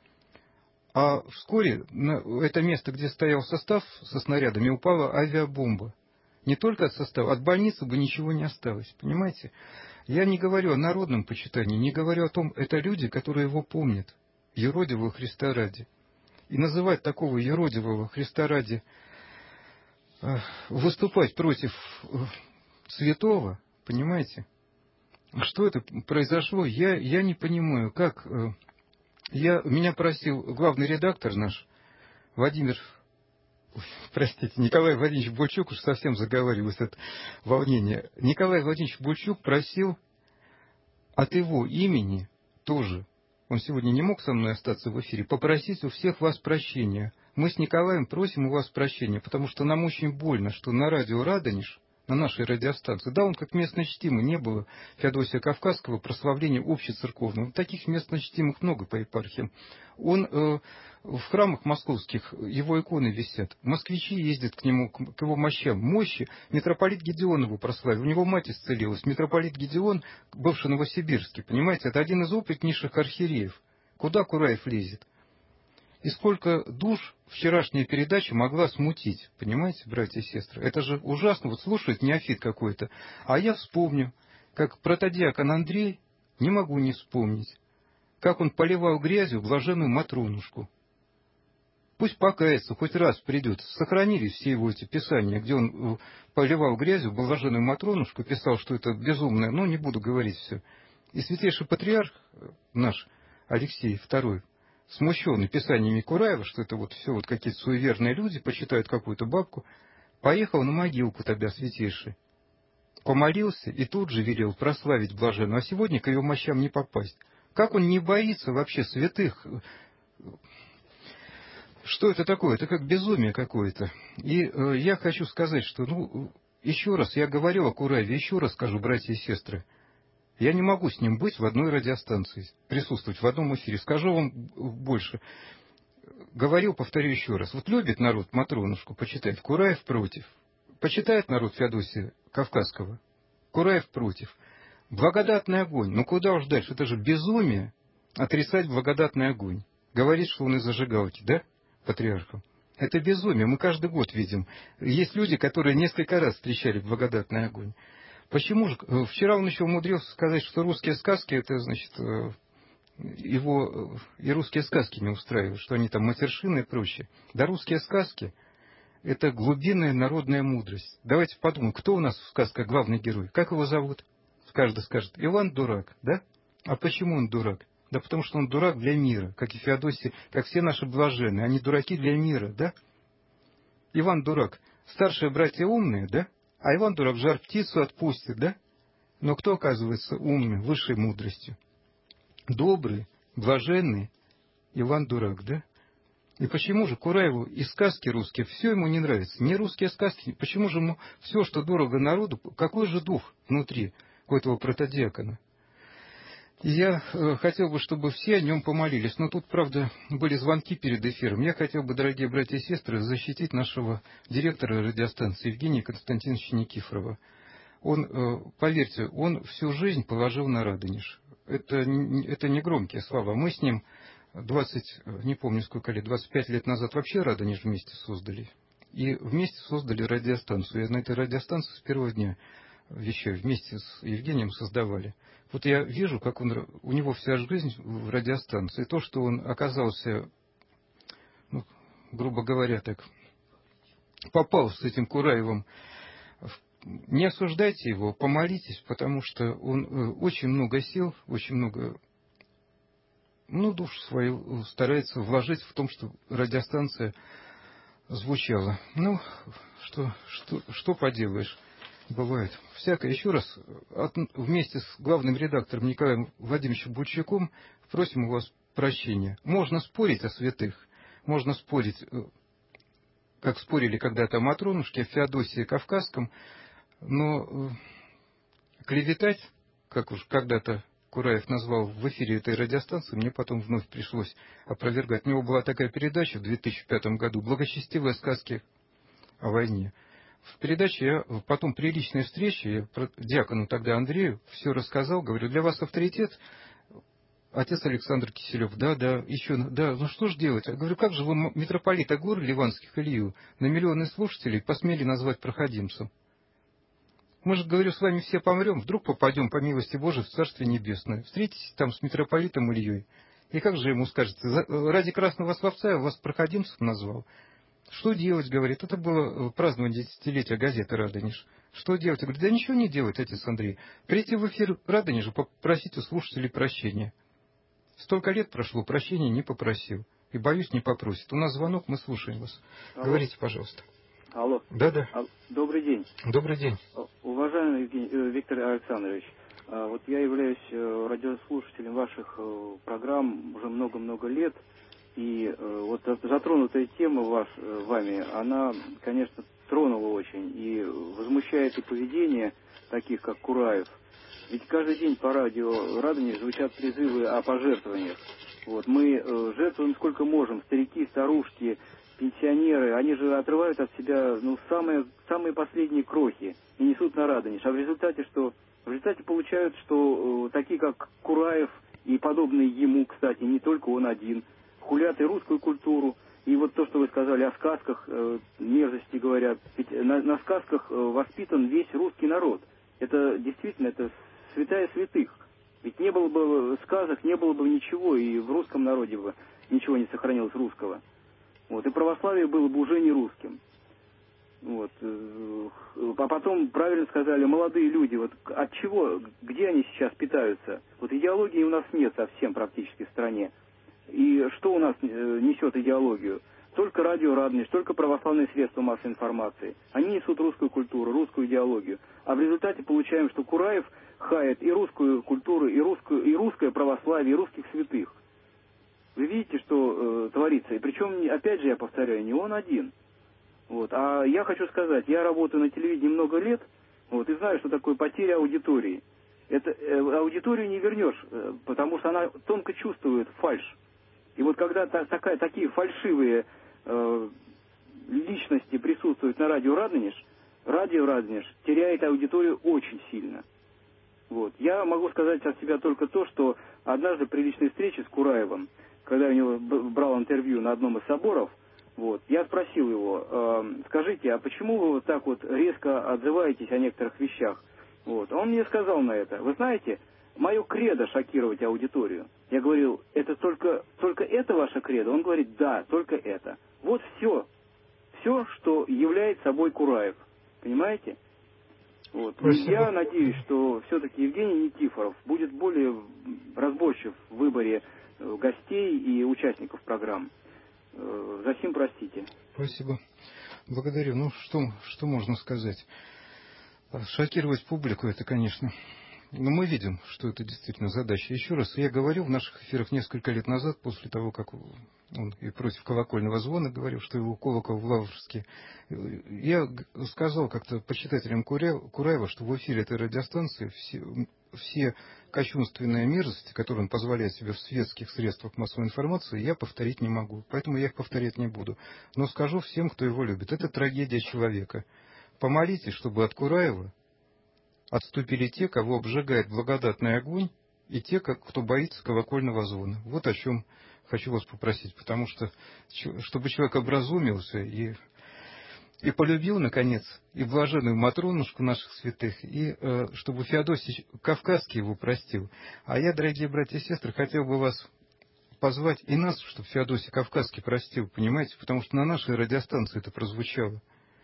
А вскоре на это место, где стоял состав со снарядами, упала авиабомба. Не только от состава, от больницы бы ничего не осталось. Понимаете? Я не говорю о народном почитании, не говорю о том, это люди, которые его помнят. Юродивого Христа ради. И называть такого юродивого Христа ради, выступать против святого, понимаете? Что это произошло, я, я не понимаю, как... Я, меня просил главный редактор наш, Владимир, ой, простите, Николай Владимирович Бульчук, уж совсем заговариваюсь от волнения. Николай Владимирович Бульчук просил от его имени тоже, он сегодня не мог со мной остаться в эфире, попросить у всех вас прощения. Мы с Николаем просим у вас прощения, потому что нам очень больно, что на радио «Радонеж», на нашей радиостанции, да, он как местно чтимый, не было Феодосия Кавказского прославления общецерковного. Таких местно чтимых много по епархиям. Он э, в храмах московских, его иконы висят. Москвичи ездят к нему, к его мощам. Мощи митрополит Гедеон его прославил. У него мать исцелилась. Митрополит Гедеон, бывший Новосибирский, понимаете, это один из опытнейших архиереев. Куда Кураев лезет? И сколько душ вчерашняя передача могла смутить, понимаете, братья и сестры? Это же ужасно, вот слушает неофит какой-то. А я вспомню, как протодиакон Андрей, не могу не вспомнить, как он поливал грязью блаженную Матронушку. Пусть покается, хоть раз придет. Сохранились все его эти писания, где он поливал грязью блаженную Матронушку, писал, что это безумное, но не буду говорить все. И святейший патриарх наш, Алексей второй, смущенный писаниями Кураева, что это вот все вот какие-то суеверные люди, почитают какую-то бабку, поехал на могилку тогда святейший. помолился и тут же велел прославить блаженного, а сегодня к его мощам не попасть. Как он не боится вообще святых? Что это такое? Это как безумие какое-то. И э, я хочу сказать, что, ну, еще раз, я говорил о Кураеве, еще раз скажу, братья и сестры, я не могу с ним быть в одной радиостанции, присутствовать в одном эфире. Скажу вам больше. Говорил, повторю еще раз. Вот любит народ Матронушку почитать, Кураев против. Почитает народ Феодосия Кавказского, Кураев против. Благодатный огонь. Ну куда уж дальше? Это же безумие отрицать благодатный огонь. Говорит, что он из зажигалки, да? Патриархом. Это безумие, мы каждый год видим. Есть люди, которые несколько раз встречали благодатный огонь. Почему же? Вчера он еще умудрился сказать, что русские сказки, это, значит, его и русские сказки не устраивают, что они там матершины и прочее. Да русские сказки — это глубинная народная мудрость. Давайте подумаем, кто у нас в сказках главный герой? Как его зовут? Каждый скажет, Иван дурак, да? А почему он дурак? Да потому что он дурак для мира, как и Феодосий, как все наши блаженные. Они дураки для мира, да? Иван дурак. Старшие братья умные, да? А Иван дурак жар птицу отпустит, да? Но кто оказывается умным, высшей мудростью? Добрый, блаженный Иван дурак, да? И почему же Кураеву и сказки русские, все ему не нравится? Не русские сказки, почему же ему все, что дорого народу, какой же дух внутри у этого протодиакона? Я э, хотел бы, чтобы все о нем помолились. Но тут, правда, были звонки перед эфиром. Я хотел бы, дорогие братья и сестры, защитить нашего директора радиостанции Евгения Константиновича Никифорова. Он, э, поверьте, он всю жизнь положил на Радонеж. Это, это не громкие слова. Мы с ним двадцать, не помню сколько лет, двадцать пять лет назад вообще Радонеж вместе создали. И вместе создали радиостанцию. Я на этой радиостанции с первого дня вещаю, вместе с Евгением создавали. Вот я вижу, как он, у него вся жизнь в радиостанции. То, что он оказался, ну, грубо говоря, так, попал с этим Кураевым, не осуждайте его, помолитесь, потому что он очень много сил, очень много, ну, душу свою старается вложить в том, что радиостанция звучала. Ну, что, что, что поделаешь? Бывает всякое. Еще раз, от, вместе с главным редактором Николаем Владимировичем Бучаком просим у вас прощения. Можно спорить о святых, можно спорить, как спорили когда-то о Матронушке, о Феодосии Кавказском, но клеветать, как уж когда-то Кураев назвал в эфире этой радиостанции, мне потом вновь пришлось опровергать. У него была такая передача в две тысячи пятом году «Благочестивые сказки о войне». В передаче я потом при личной встрече, я про диакону тогда Андрею все рассказал, говорю, для вас авторитет отец Александр Киселев, да, да, еще, да, ну что ж делать? Я говорю, как же вы митрополита гор Ливанских Илью на миллионы слушателей посмели назвать проходимцем? Мы же, говорю, с вами все помрем, вдруг попадем, по милости Божией, в Царствие Небесное. Встретитесь там с митрополитом Ильей. И как же ему скажете, ради красного словца я вас проходимцем назвал? Что делать, говорит, это было празднование десятилетия газеты «Радонеж». Что делать? Я говорю, да ничего не делать, отец Андрей. Прийти в эфир «Радонежа», попросить у слушателей прощения. Столько лет прошло, прощения не попросил. И, боюсь, не попросит. У нас звонок, мы слушаем вас. Алло. Говорите, пожалуйста. Алло. Да-да. Добрый день. Добрый день. Уважаемый Евгений, Виктор Александрович, вот я являюсь радиослушателем ваших программ уже много-много лет. И вот затронутая тема ваш, вами, она, конечно, тронула очень. И возмущает и поведение таких, как Кураев. Ведь каждый день по радио Радонеж звучат призывы о пожертвованиях. Вот, мы жертвуем сколько можем. Старики, старушки, пенсионеры, они же отрывают от себя ну, самые, самые последние крохи и несут на Радонеж. А в результате что? В результате получают, что такие, как Кураев и подобные ему, кстати, не только он один, хулят и русскую культуру. И вот то, что вы сказали о сказках, э, мерзости говорят. Ведь на, на сказках э, воспитан весь русский народ. Это действительно, это святая святых. Ведь не было бы сказок, не было бы ничего, и в русском народе бы ничего не сохранилось русского. Вот, и православие было бы уже не русским. Вот. А потом, правильно сказали, молодые люди, вот от чего, где они сейчас питаются? Вот идеологии у нас нет совсем практически в стране. И что у нас несет идеологию? только радио «Радонеж», только православные средства массовой информации. Они несут русскую культуру, русскую идеологию. А в результате получаем, что Кураев хает и русскую культуру, и, русскую, и русское православие, и русских святых. Вы видите, что э, творится. И причем, опять же, я повторяю, не он один. Вот. А я хочу сказать, я работаю на телевидении много лет, вот, и знаю, что такое потеря аудитории. Это, э, аудиторию не вернешь, э, потому что она тонко чувствует фальшь. И вот когда та, такая, такие фальшивые э, личности присутствуют на радио «Радонеж», радио «Радонеж» теряет аудиторию очень сильно. Вот. Я могу сказать от себя только то, что однажды при личной встрече с Кураевым, когда я у него брал интервью на одном из соборов, вот, я спросил его, э, скажите, а почему вы вот так вот резко отзываетесь о некоторых вещах? Вот. Он мне сказал на это, вы знаете, мое кредо шокировать аудиторию. Я говорил, это только, только это ваше кредо? Он говорит, да, только это. Вот все, все, что является собой Кураев. Понимаете? Вот. И я надеюсь, что все-таки Евгений Никифоров будет более разборчив в выборе гостей и участников программ. За сим простите. Спасибо. Благодарю. Ну, что, что можно сказать? Шокировать публику, это, конечно... Но мы видим, что это действительно задача. Еще раз, я говорил в наших эфирах несколько лет назад, после того, как он и против колокольного звона говорил, что его колокол в Лаврске. Я сказал как-то почитателям Кураева, что в эфире этой радиостанции все, все кощунственные мерзости, которые он позволяет себе в светских средствах массовой информации, я повторить не могу. Поэтому я их повторять не буду. Но скажу всем, кто его любит, это трагедия человека. Помолитесь, чтобы от Кураева отступили те, кого обжигает благодатный огонь, и те, кто боится колокольного звона. Вот о чем хочу вас попросить, потому что, чтобы человек образумился и, и полюбил, наконец, и блаженную Матронушку наших святых, и э, чтобы Феодосий Кавказский его простил. А я, дорогие братья и сестры, хотел бы вас позвать и нас, чтобы Феодосий Кавказский простил, понимаете, потому что на нашей радиостанции это прозвучало.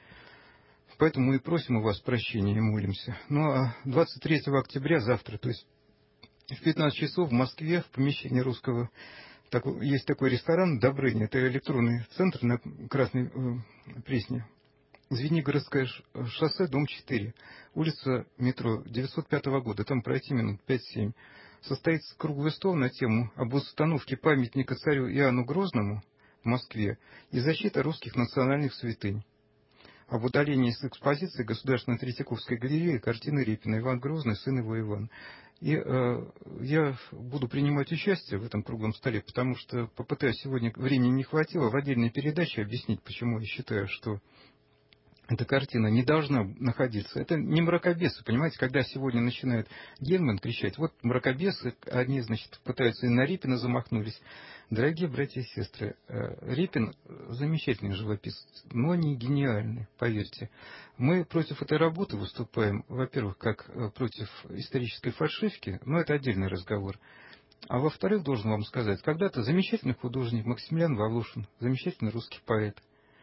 Поэтому мы и просим у вас прощения и молимся. Ну а двадцать третьего октября, завтра, то есть в пятнадцать часов в Москве, в помещении русского, так, есть такой ресторан «Добрыня», это электронный центр на Красной э, Пресне. Звенигородское шоссе, дом четыре, улица метро девятьсот пятого года, там пройти минут пять-семь. Состоится круглый стол на тему об установке памятника царю Иоанну Грозному в Москве и защита русских национальных святынь. Об удалении с экспозиции Государственной Третьяковской галереи картины Репина «Иван Грозный, сын его Иван». И э, я буду принимать участие в этом круглом столе, потому что попытаюсь сегодня, времени не хватило, в отдельной передаче объяснить, почему я считаю, что эта картина не должна находиться. Это не мракобесы, понимаете, когда сегодня начинает Гельман кричать, вот мракобесы, они, значит, пытаются и на Репина замахнулись. Дорогие братья и сестры, Репин замечательный живописец, но не гениальный, поверьте. Мы против этой работы выступаем, во-первых, как против исторической фальшивки, но это отдельный разговор. А во-вторых, должен вам сказать, когда-то замечательный художник Максимилиан Волошин, замечательный русский поэт,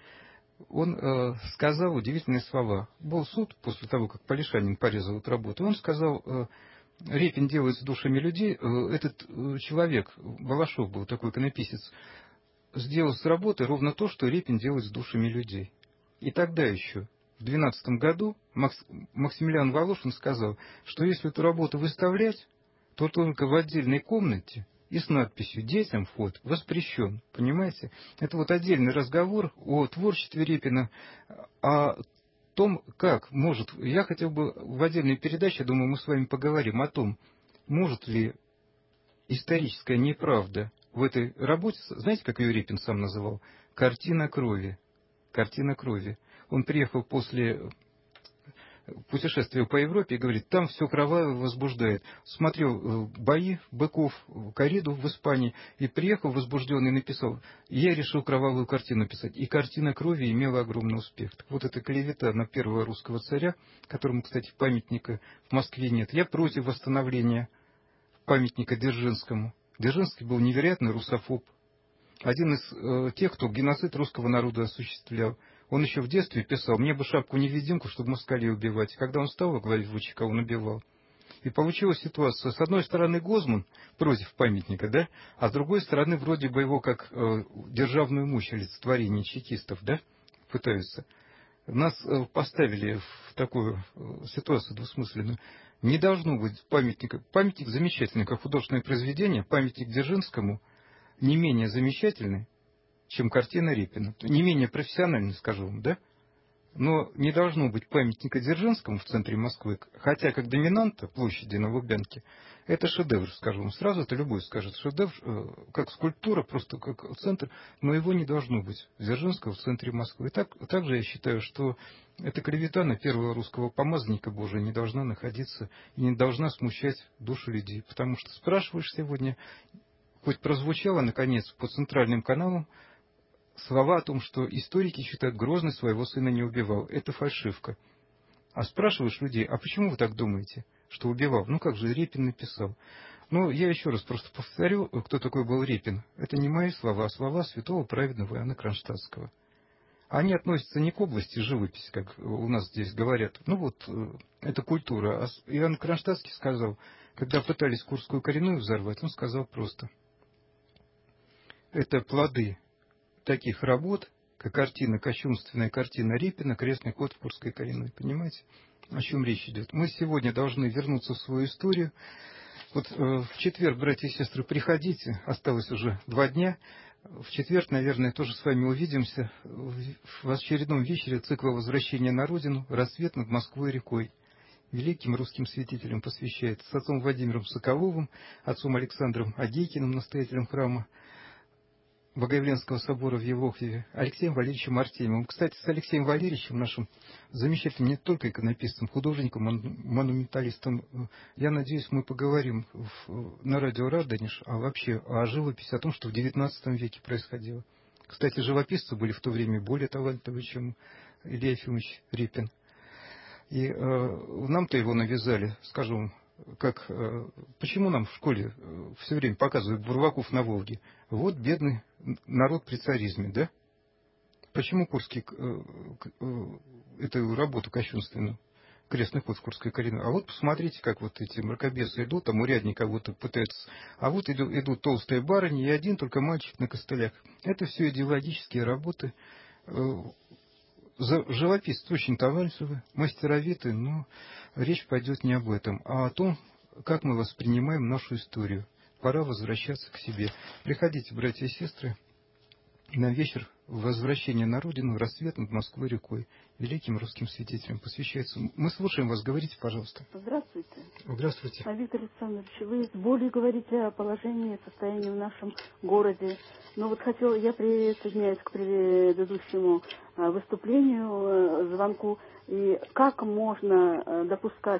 он э, сказал удивительные слова. Был суд после того, как Полишанин порезал эту работу. Он сказал, э, Репин делает с душами людей. Э, этот э, человек, Балашов был такой иконописец, сделал с работы ровно то, что Репин делает с душами людей. И тогда еще, в двенадцатом году, Макс, Максимилиан Волошин сказал, что если эту работу выставлять, то только в отдельной комнате и с надписью «Детям вход воспрещен». Понимаете? Это вот отдельный разговор о творчестве Репина, о том, как может... Я хотел бы в отдельной передаче, думаю, мы с вами поговорим о том, может ли историческая неправда в этой работе... Знаете, как ее Репин сам называл? «Картина крови». «Картина крови». Он приехал после... путешествие по Европе и говорит, там все кровавое возбуждает. Смотрел бои быков, корриду в Испании, и приехал возбужденный и написал, я решил кровавую картину писать. И картина крови имела огромный успех. Так вот эта клевета на первого русского царя, которому, кстати, памятника в Москве нет. Я против восстановления памятника Дзержинскому. Дзержинский был невероятный русофоб. Один из э, тех, кто геноцид русского народа осуществлял. Он еще в детстве писал, мне бы шапку-невидимку, чтобы москалей убивать. Когда он стал во главе ВЧК, он убивал. И получилась ситуация. С одной стороны Гозман против памятника, да, а с другой стороны вроде бы его как э, державную мощь олицетворение чекистов, да, пытаются. Нас э, поставили в такую э, ситуацию двусмысленную. Не должно быть памятника. Памятник замечательный, как художественное произведение. Памятник Дзержинскому не менее замечательный, чем картина Репина. Не менее профессиональный, скажу вам, да? Но не должно быть памятника Дзержинскому в центре Москвы, хотя как доминанта площади на Лубянке, это шедевр, скажу вам сразу, это любой скажет шедевр, как скульптура, просто как центр, но его не должно быть, Дзержинского в центре Москвы. И так, также я считаю, что эта клевета на первого русского помазанника Божия не должна находиться и не должна смущать души людей, потому что спрашиваешь сегодня, хоть прозвучало наконец по центральным каналам, слова о том, что историки считают, Грозный своего сына не убивал. Это фальшивка. А спрашиваешь людей, а почему вы так думаете, что убивал? Ну как же, Репин написал. Ну, я еще раз просто повторю, кто такой был Репин. Это не мои слова, а слова святого праведного Иоанна Кронштадтского. Они относятся не к области живописи, как у нас здесь говорят. Ну вот, это культура. А Иоанн Кронштадтский сказал, когда пытались Курскую коренную взорвать, он сказал просто. Это плоды таких работ, как картина, кощунственная картина Репина, крестный ход в Курской коренной. Понимаете, о чем речь идет? Мы сегодня должны вернуться в свою историю. Вот э, в четверг, братья и сестры, приходите, осталось уже два дня. В четверг, наверное, тоже с вами увидимся в очередном вечере цикла «Возвращение на Родину. Рассвет над Москвой и рекой». Великим русским святителям посвящается с отцом Владимиром Соколовым, отцом Александром Агейкиным, настоятелем храма Богоявленского собора в Евлохове, Алексеем Валерьевичем Артемьевым. Кстати, с Алексеем Валерьевичем, нашим замечательным не только иконописцем, художником, монументалистом, я надеюсь, мы поговорим в, на радио «Радонеж» а вообще о живописи, о том, что в девятнадцатом веке происходило. Кстати, живописцы были в то время более талантливые, чем Илья Ефимович Репин. И э, нам-то его навязали, скажем, как, э, почему нам в школе э, все время показывают Бурваков на Волге? Вот бедный народ при царизме, да? Почему Курский э, э, эту работу кощунственную, крестный ход в Курской коренной? А вот посмотрите, как вот эти мракобесы идут, там урядник кого-то пытается, а вот идут, идут толстые барыни и один только мальчик на костылях. Это все идеологические работы. Э, Живописцы очень талантливы, мастеровиты, но речь пойдет не об этом, а о том, как мы воспринимаем нашу историю. Пора возвращаться к себе. Приходите, братья и сестры, на вечер возвращения на Родину, рассвет над Москвой рекой. Великим русским святителям посвящается. Мы слушаем вас, говорите, пожалуйста. Здравствуйте. Здравствуйте. А, Виктор Александрович, вы с болью говорите о положении, состоянии в нашем городе. Но вот хотела, я присоединяюсь к предыдущему выступлению, звонку. И как можно допускать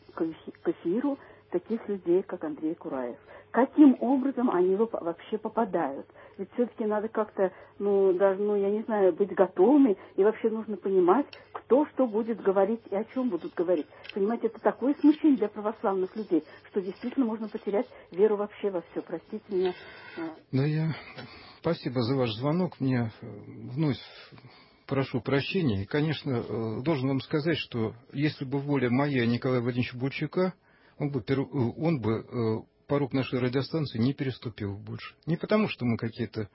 к эфиру таких людей, как Андрей Кураев? Каким образом они вообще попадают? Ведь все-таки надо как-то, ну, даже, ну, я не знаю, быть готовыми, и вообще нужно понимать, кто что будет говорить и о чем будут говорить. Понимаете, это такое смущение для православных людей, что действительно можно потерять веру вообще во все. Простите меня. Да, я... Спасибо за ваш звонок. Мне вновь прошу прощения. И, конечно, должен вам сказать, что если бы воля моя Николая Владимировича Бульчака, он бы, он бы порог нашей радиостанции не переступил больше. Не потому, что мы какие-то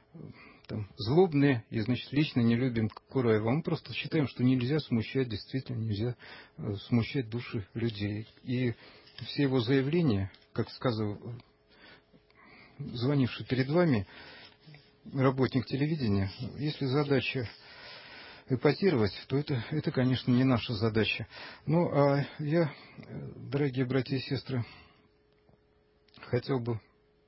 там злобные и, значит, лично не любим Кураева. Мы просто считаем, что нельзя смущать, действительно нельзя смущать души людей. И все его заявления, как сказал звонивший перед вами работник телевидения, если задача эпатировать, то это, это, конечно, не наша задача. Ну, а я, дорогие братья и сестры, хотел бы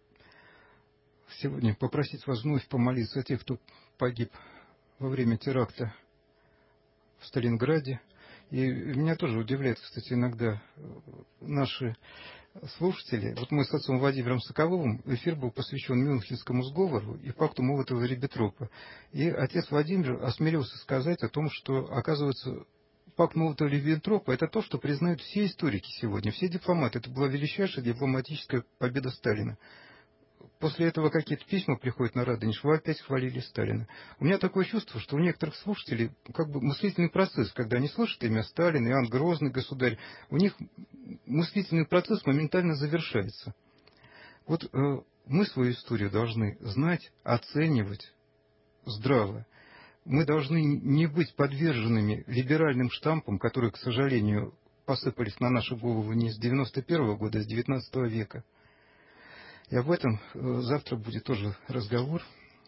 сегодня попросить вас вновь помолиться о тех, кто погиб во время теракта в Сталинграде. И меня тоже удивляет, кстати, иногда наши слушатели. Вот мы с отцом Владимиром Соколовым, эфир был посвящен Мюнхенскому сговору и пакту Молотова-Риббентропа. И отец Владимир осмелился сказать о том, что, оказывается, пакт Молотова-Риббентропа — это то, что признают все историки сегодня, все дипломаты. Это была величайшая дипломатическая победа Сталина. после этого какие-то письма приходят на Радонеж, вы опять хвалили Сталина. У меня такое чувство, что у некоторых слушателей как бы мыслительный процесс, когда они слышат имя Сталин, Иоанн Грозный, государь, у них мыслительный процесс моментально завершается. Вот э, мы свою историю должны знать, оценивать здраво. Мы должны не быть подверженными либеральным штампам, которые, к сожалению, посыпались на наши головы не с девяносто первого года, а с девятнадцатого века. И об этом завтра будет тоже разговор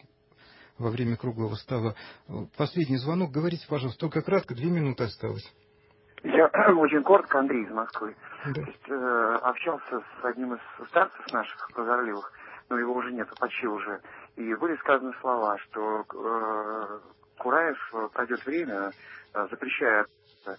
во время круглого стола. Последний звонок. Говорите, пожалуйста, только кратко, две минуты осталось. Я очень коротко, Андрей из Москвы. Да. То есть, э, общался с одним из старцев наших прозорливых, но его уже нет, почти уже. И были сказаны слова, что э, Кураев пройдет время, э, запрещая э,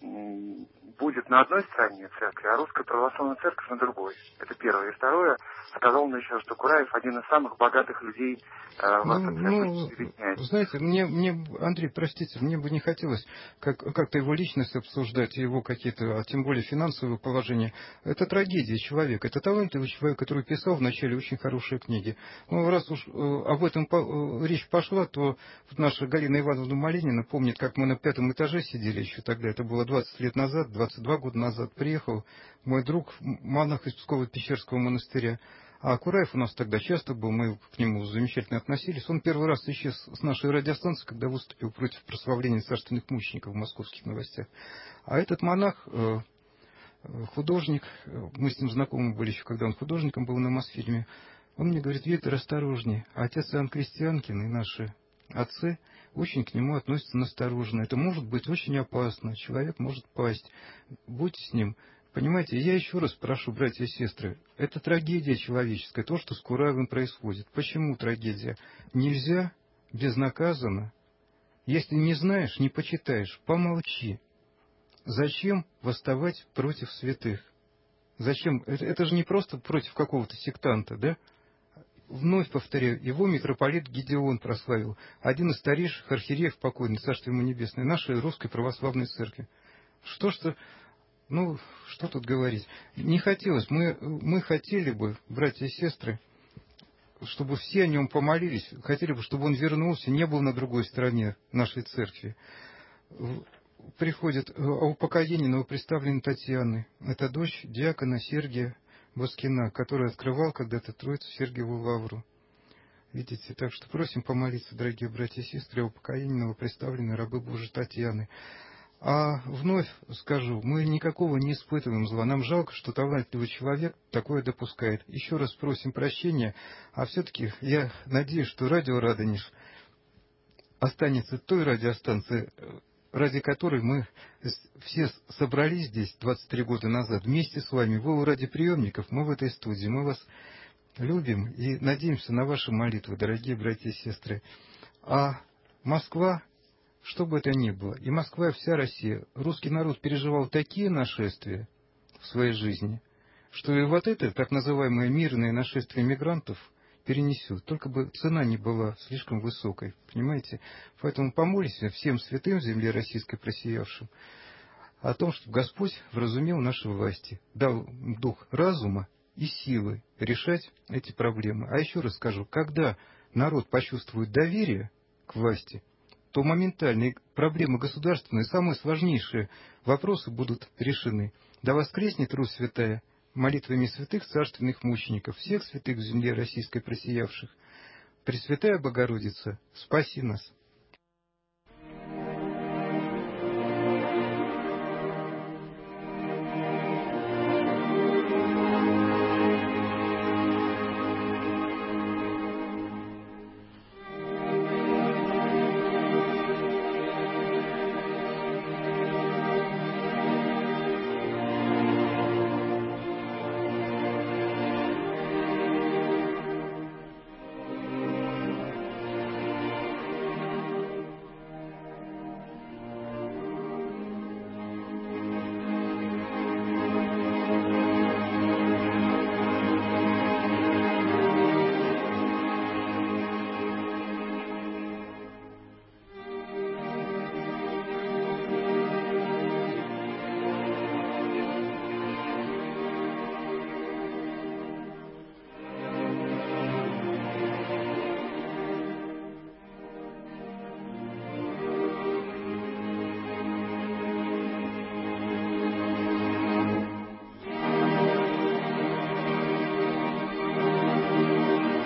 будет на одной стороне церкви, а русская православная церковь на другой. Это первое. И второе, сказал он еще, что Кураев один из самых богатых людей э, в ну, этом ну, знаете, мне, мне, Андрей, простите, мне бы не хотелось как, как-то его личность обсуждать, его какие-то, а тем более финансовое положение. Это трагедия человека. Это талантливый человек, который писал вначале очень хорошие книги. Ну, раз уж э, об этом по, э, речь пошла, то вот наша Галина Ивановна Малинина помнит, как мы на пятом этаже сидели еще тогда, это было двадцать лет назад, двадцать два года назад, приехал мой друг, монах из Псково-Печерского монастыря. А Кураев у нас тогда часто был, мы к нему замечательно относились. Он первый раз исчез с нашей радиостанции, когда выступил против прославления царственных мучеников в московских новостях. А этот монах, художник, мы с ним знакомы были еще, когда он художником был на Мосфильме, он мне говорит: Виктор, осторожнее. Отец Иоанн Крестьянкин и наши отцы очень к нему относятся настороженно. Это может быть очень опасно. Человек может пасть. Будьте с ним. Понимаете, я еще раз прошу, братья и сестры, это трагедия человеческая, то, что с Кураевым происходит. Почему трагедия? Нельзя безнаказанно. Если не знаешь, не почитаешь, помолчи. Зачем восставать против святых? Зачем? Это, это же не просто против какого-то сектанта, да? Вновь повторяю, его митрополит Гедеон прославил, один из старейших архиереев покойный, царство ему небесное, нашей русской православной церкви. Что что, ну, что тут говорить? Не хотелось, мы, мы хотели бы, братья и сестры, чтобы все о нем помолились, хотели бы, чтобы он вернулся, не был на другой стороне нашей церкви. Приходит о упокоении новоприставленной Татьяны, это дочь диакона Сергия Воскина, который открывал когда-то Троицу Сергиеву Лавру. Видите, так что просим помолиться, дорогие братья и сестры, о упокоении новоприставленной рабы Божией Татьяны. А вновь скажу, мы никакого не испытываем зла. Нам жалко, что талантливый человек такое допускает. Еще раз просим прощения, а все-таки я надеюсь, что радио Радонеж останется той радиостанцией, ради которой мы все собрались здесь двадцать три года назад вместе с вами. Вы у радиоприемников, мы в этой студии. Мы вас любим и надеемся на ваши молитвы, дорогие братья и сестры. А Москва, что бы это ни было, и Москва, и вся Россия, русский народ переживал такие нашествия в своей жизни, что и вот это так называемое мирное нашествие мигрантов перенесет, только бы цена не была слишком высокой, понимаете? Поэтому помолимся всем святым в земле российской просиявшим о том, чтобы Господь вразумил наши власти, дал дух разума и силы решать эти проблемы. А еще раз скажу, когда народ почувствует доверие к власти, то моментально проблемы государственные, самые сложнейшие вопросы будут решены. Да воскреснет Русь святая молитвами святых царственных мучеников, всех святых в земле российской просиявших. Пресвятая Богородица, спаси нас!